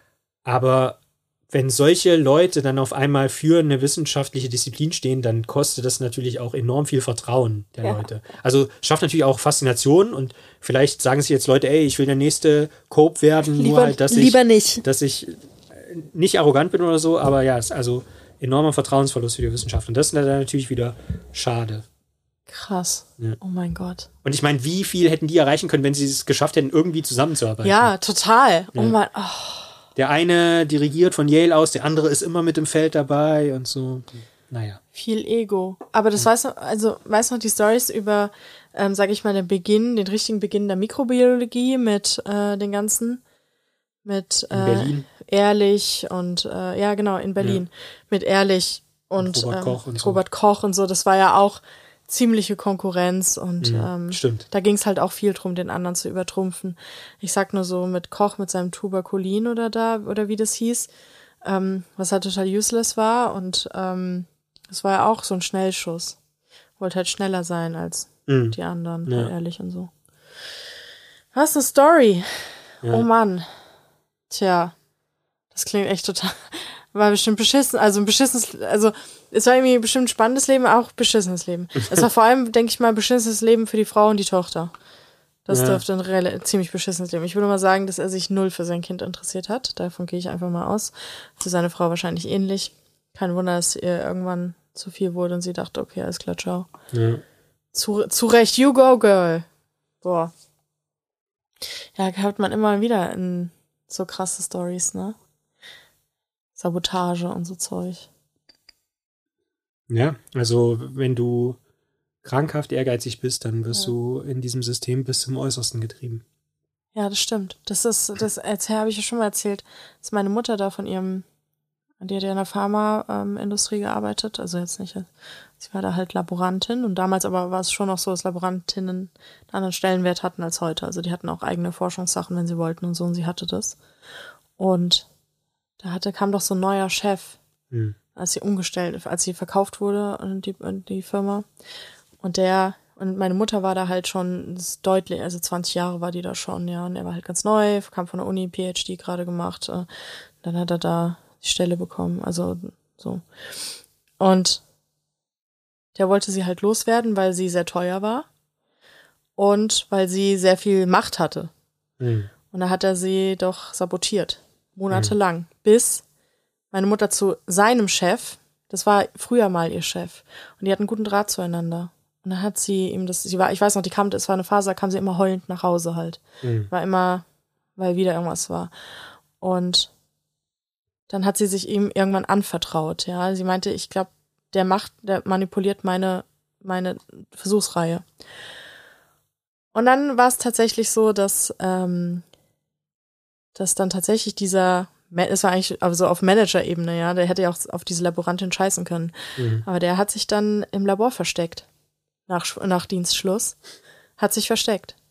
aber wenn solche Leute dann auf einmal für eine wissenschaftliche Disziplin stehen, dann kostet das natürlich auch enorm viel Vertrauen der Ja. Leute. Also schafft natürlich auch Faszination und vielleicht sagen sich jetzt Leute, ey, ich will der nächste Cope werden, nur Lieber, halt, dass lieber ich, nicht. dass ich nicht arrogant bin oder so, aber ja, es ist also enormer Vertrauensverlust für die Wissenschaft und das ist dann natürlich wieder schade. Krass. Ja. Oh mein Gott. Und ich meine, wie viel hätten die erreichen können, wenn sie es geschafft hätten, irgendwie zusammenzuarbeiten? Ja, total. Oh Ja. mein, oh. Der eine dirigiert von Yale aus, der andere ist immer mit im Feld dabei und so. Naja. Viel Ego. Aber das weißt du, also weißt du noch die Stories über, ähm, sage ich mal, den Beginn, den richtigen Beginn der Mikrobiologie mit äh, den ganzen, mit In äh, Berlin. Ehrlich und äh, ja genau, in Berlin. Mit Ehrlich und, Und Robert ähm, Koch und so. Robert Koch und so. Das war ja auch ziemliche Konkurrenz und Mhm, ähm, stimmt. da ging es halt auch viel drum, den anderen zu übertrumpfen. Ich sag nur so mit Koch mit seinem Tuberkulin oder da, oder wie das hieß, ähm, was halt total useless war und ähm, das war ja auch so ein Schnellschuss. Wollte halt schneller sein als Mhm. die anderen, Ja. halt ehrlich und so. Was ist eine Story? Ja. Oh Mann. Tja, das klingt echt total, war bestimmt beschissen, also ein beschissenes, also es war irgendwie bestimmt ein spannendes Leben, auch beschissenes Leben. Es war vor allem, denke ich mal, beschissenes Leben für die Frau und die Tochter. Das Ja. dürfte ein rel- ziemlich beschissenes Leben. Ich würde mal sagen, dass er sich null für sein Kind interessiert hat. Davon gehe ich einfach mal aus. Für seine Frau wahrscheinlich ähnlich. Kein Wunder, dass ihr irgendwann zu viel wurde und sie dachte, okay, alles klar, ciao. Ja. Zu, zu Recht, you go, girl. Boah. Ja, hat man immer wieder in so krasse Stories, ne? Sabotage und so Zeug. Ja, also wenn du krankhaft ehrgeizig bist, dann wirst Ja. du in diesem System bis zum Äußersten getrieben. Ja, das stimmt. Das ist, das erzähl, habe ich ja schon mal erzählt, dass meine Mutter da von ihrem, die hat ja in der Pharmaindustrie gearbeitet, also jetzt nicht, sie war da halt Laborantin und damals aber war es schon noch so, dass Laborantinnen einen anderen Stellenwert hatten als heute. Also die hatten auch eigene Forschungssachen, wenn sie wollten und so, und sie hatte das. Und da hatte, kam doch so ein neuer Chef, Hm. als sie umgestellt, als sie verkauft wurde, und die, und die Firma. Und der, und meine Mutter war da halt schon, das ist deutlich, also zwanzig Jahre war die da schon, ja, und er war halt ganz neu, kam von der Uni, P H D gerade gemacht, äh, dann hat er da die Stelle bekommen, also so. Und der wollte sie halt loswerden, weil sie sehr teuer war und weil sie sehr viel Macht hatte. Hm. Und da hat er sie doch sabotiert, monatelang, bis meine Mutter zu seinem Chef, das war früher mal ihr Chef, und die hatten guten Draht zueinander. Und dann hat sie ihm das, sie war, ich weiß noch, die kam, es war eine Phase, da kam sie immer heulend nach Hause halt. Hm. War immer, weil wieder irgendwas war. Und dann hat sie sich ihm irgendwann anvertraut, ja. Sie meinte, ich glaube, der macht, der manipuliert meine, meine Versuchsreihe. Und dann war es tatsächlich so, dass, ähm, dass dann tatsächlich dieser, es war eigentlich also auf Manager-Ebene, ja, der hätte ja auch auf diese Laborantin scheißen können. Hm. Aber der hat sich dann im Labor versteckt. Nach, nach Dienstschluss. Hat sich versteckt.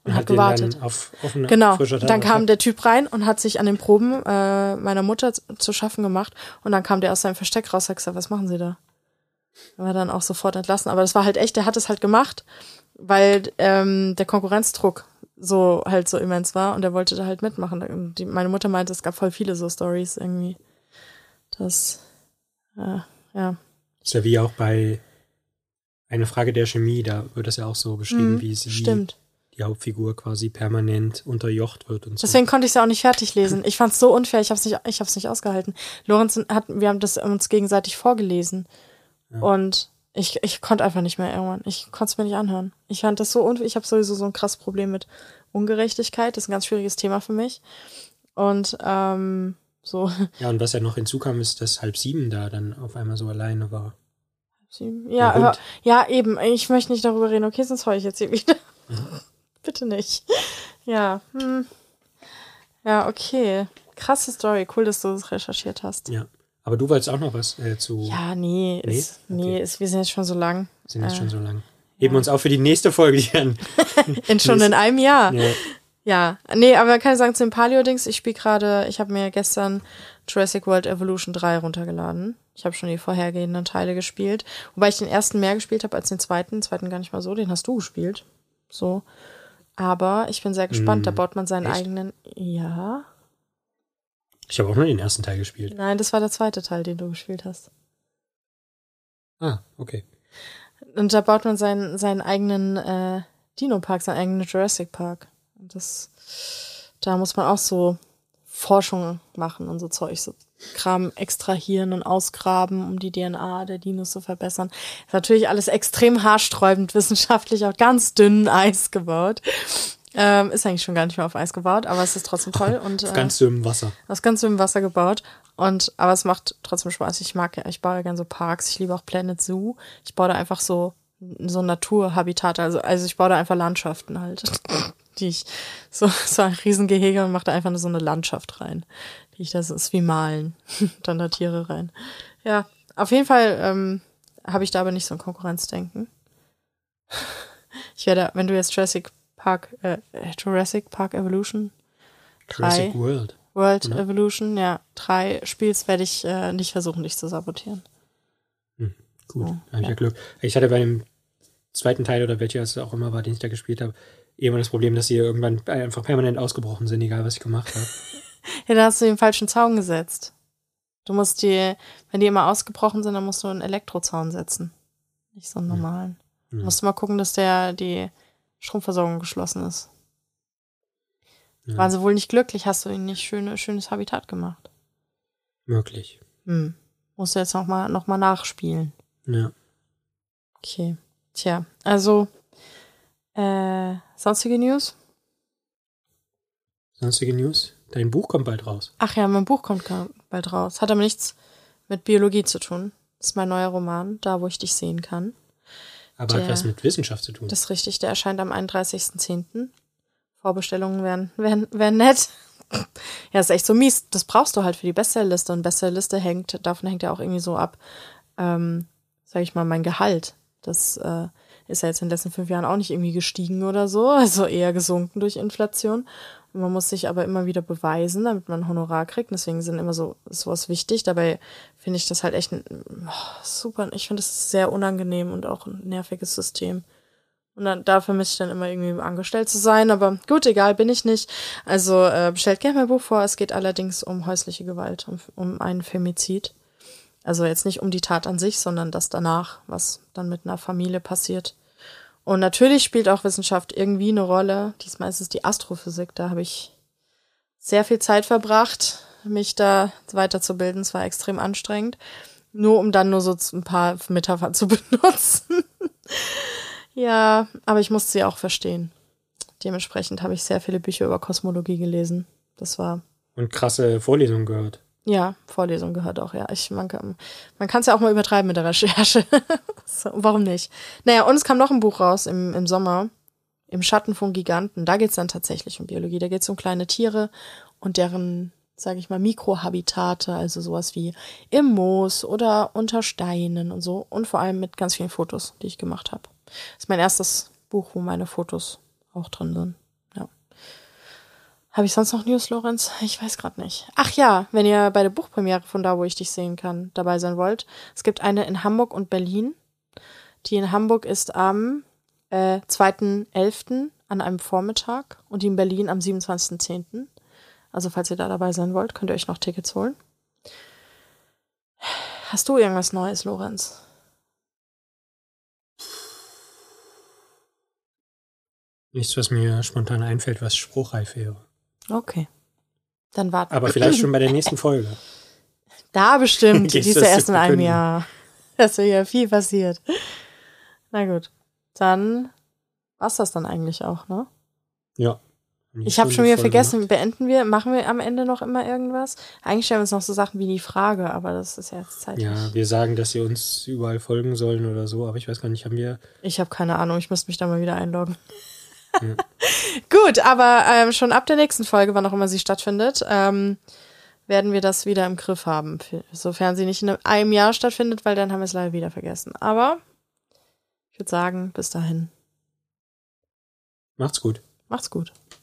und, und hat den gewartet. Dann auf offene, genau. frischer Dann kam Tatsache. der Typ rein und hat sich an den Proben äh, meiner Mutter zu, zu schaffen gemacht. Und dann kam der aus seinem Versteck raus und hat gesagt, was machen Sie da? Er war dann auch sofort entlassen. Aber das war halt echt, der hat es halt gemacht, weil ähm, der Konkurrenzdruck so halt so immens war und er wollte da halt mitmachen. Und die, meine Mutter meinte, es gab voll viele so Stories irgendwie. Das, äh, ja. Ist ja wie auch bei Eine Frage der Chemie, da wird das ja auch so beschrieben, Mhm, wie sie stimmt. die Hauptfigur quasi permanent unterjocht wird und so. Deswegen konnte ich es ja auch nicht fertig lesen. Ich fand es so unfair, ich habe es nicht, ich hab's nicht ausgehalten. Lorenz hat, wir haben das uns gegenseitig vorgelesen. Ja. Und ich, ich konnte einfach nicht mehr irgendwann. Ich konnte es mir nicht anhören. Ich fand das so unfair. Ich habe sowieso so ein krasses Problem mit Ungerechtigkeit. Das ist ein ganz schwieriges Thema für mich. Und ähm, so. Ja, und was ja noch hinzukam, ist, dass halb sieben da dann auf einmal so alleine war. Ja, hör, ja, eben. Ich möchte nicht darüber reden. Okay, sonst heule ich jetzt hier wieder. Mhm. Bitte nicht. Ja. Hm. Ja, okay. Krasse Story. Cool, dass du das recherchiert hast. Ja. Aber du wolltest auch noch was äh, zu... Ja, nee. Nee, ist, nee okay. ist, wir sind jetzt schon so lang. Wir sind jetzt äh, schon so lang. Heben ja. uns auf für die nächste Folge, die dann... in schon in einem Jahr. Ja. Ja. Nee, aber kann ich sagen, zu den Paleo-Dings, ich spiele gerade, ich habe mir gestern Jurassic World Evolution drei runtergeladen. Ich habe schon die vorhergehenden Teile gespielt. Wobei ich den ersten mehr gespielt habe als den zweiten. Den zweiten gar nicht mal so. Den hast du gespielt. So. Aber ich bin sehr gespannt. Mm, da baut man seinen echt? eigenen... Ja... Ich habe auch nur den ersten Teil gespielt. Nein, das war der zweite Teil, den du gespielt hast. Ah, okay. Und da baut man seinen, seinen eigenen äh, Dino-Park, seinen eigenen Jurassic Park. Und das, da muss man auch so Forschung machen und so Zeug, so Kram extrahieren und ausgraben, um die D N A der Dinos zu verbessern. Ist natürlich alles extrem haarsträubend, wissenschaftlich auf ganz dünnem Eis gebaut. Ähm, ist eigentlich schon gar nicht mehr auf Eis gebaut, aber es ist trotzdem toll. Und, auf ganz dünnem Wasser. Aus ganz dünnem Wasser gebaut. Und, aber es macht trotzdem Spaß. Ich mag ja, ich baue ja gerne so Parks. Ich liebe auch Planet Zoo. Ich baue da einfach so, so Naturhabitate. Also, also ich baue da einfach Landschaften halt. Die ich, so, so ein Riesengehege und mache da einfach nur so eine Landschaft rein. Die ich, das ist wie malen. Dann da Tiere rein. Ja, auf jeden Fall, ähm, habe ich da aber nicht so ein Konkurrenzdenken. Ich werde, wenn du jetzt Jurassic Park, äh, Jurassic Park Evolution Jurassic World. World oder? Evolution, ja, drei spielst, werde ich äh, nicht versuchen, dich zu sabotieren. Hm, gut, oh, habe ich ja. ja Glück. Ich hatte bei dem zweiten Teil oder welcher es auch immer war, den ich da gespielt habe, immer das Problem, dass sie irgendwann einfach permanent ausgebrochen sind, egal was ich gemacht habe. Ja, da hast du den falschen Zaun gesetzt. Du musst die, wenn die immer ausgebrochen sind, dann musst du einen Elektrozaun setzen. Nicht so einen normalen. Hm. Du musst mal gucken, dass der die Stromversorgung geschlossen ist. Ja. Waren sie wohl nicht glücklich, hast du ihnen nicht schöne, schönes Habitat gemacht. Möglich. Hm. Musst du jetzt nochmal noch mal nachspielen. Ja. Okay. Tja, also äh, sonstige News? Sonstige News? Dein Buch kommt bald raus. Ach ja, mein Buch kommt bald raus. Hat aber nichts mit Biologie zu tun. Das ist mein neuer Roman, Da, wo ich dich sehen kann. Aber der, hat was mit Wissenschaft zu tun. Das ist richtig, der erscheint am einunddreißigsten zehnten Vorbestellungen wären, wären, wären nett. Ja, ist echt so mies. Das brauchst du halt für die Bestsellerliste. Und Bestsellerliste hängt, davon hängt ja auch irgendwie so ab, ähm, sag ich mal, mein Gehalt. Das äh, ist ja jetzt in den letzten fünf Jahren auch nicht irgendwie gestiegen oder so, also eher gesunken durch Inflation. Und man muss sich aber immer wieder beweisen, damit man ein Honorar kriegt. Deswegen sind immer so sowas wichtig. Dabei finde ich das halt echt ein, oh, super. Ich finde das sehr unangenehm und auch ein nerviges System. Und dann, da vermisse ich dann immer irgendwie angestellt zu sein. Aber gut, egal, bin ich nicht. Also äh, bestellt gerne mein Buch vor. Es geht allerdings um häusliche Gewalt, um, um einen Femizid. Also jetzt nicht um die Tat an sich, sondern das danach, was dann mit einer Familie passiert. Und natürlich spielt auch Wissenschaft irgendwie eine Rolle. Diesmal ist es die Astrophysik. Da habe ich sehr viel Zeit verbracht, mich da weiterzubilden. Es war extrem anstrengend. Nur um dann nur so ein paar Metaphern zu benutzen. Ja, aber ich musste sie auch verstehen. Dementsprechend habe ich sehr viele Bücher über Kosmologie gelesen. Das war... Und krasse Vorlesungen gehört. Ja, Vorlesung gehört auch, ja. Ich, man kann man kann es ja auch mal übertreiben mit der Recherche. So, warum nicht? Naja, und es kam noch ein Buch raus im, im Sommer, Im Schatten von Giganten. Da geht's dann tatsächlich um Biologie. Da geht's um kleine Tiere und deren, sage ich mal, Mikrohabitate, also sowas wie im Moos oder unter Steinen und so. Und vor allem mit ganz vielen Fotos, die ich gemacht habe. Das ist mein erstes Buch, wo meine Fotos auch drin sind. Habe ich sonst noch News, Lorenz? Ich weiß gerade nicht. Ach ja, wenn ihr bei der Buchpremiere von Da, wo ich dich sehen kann, dabei sein wollt. Es gibt eine in Hamburg und Berlin. Die in Hamburg ist am äh, zweiten elften an einem Vormittag und die in Berlin am siebenundzwanzigsten zehnten Also falls ihr da dabei sein wollt, könnt ihr euch noch Tickets holen. Hast du irgendwas Neues, Lorenz? Nichts, was mir spontan einfällt, was spruchreif wäre. Okay. Dann warten. Aber vielleicht schon bei der nächsten Folge. Da bestimmt. Die ist ja erst in einem verkünden. Jahr. Da ist ja viel passiert. Na gut. Dann war's das dann eigentlich auch, ne? Ja. Ich habe schon wieder vergessen, gemacht. Beenden wir, machen wir am Ende noch immer irgendwas? Eigentlich stellen wir uns noch so Sachen wie die Frage, aber das ist ja jetzt zeitlich. Ja, wir sagen, dass sie uns überall folgen sollen oder so, aber ich weiß gar nicht, haben wir... Ich habe keine Ahnung, ich müsste mich da mal wieder einloggen. Ja. Gut, aber ähm, schon ab der nächsten Folge, wann auch immer sie stattfindet, ähm, werden wir das wieder im Griff haben. Sofern sie nicht in einem Jahr stattfindet, weil dann haben wir es leider wieder vergessen. Aber ich würde sagen, bis dahin. Macht's gut. Macht's gut.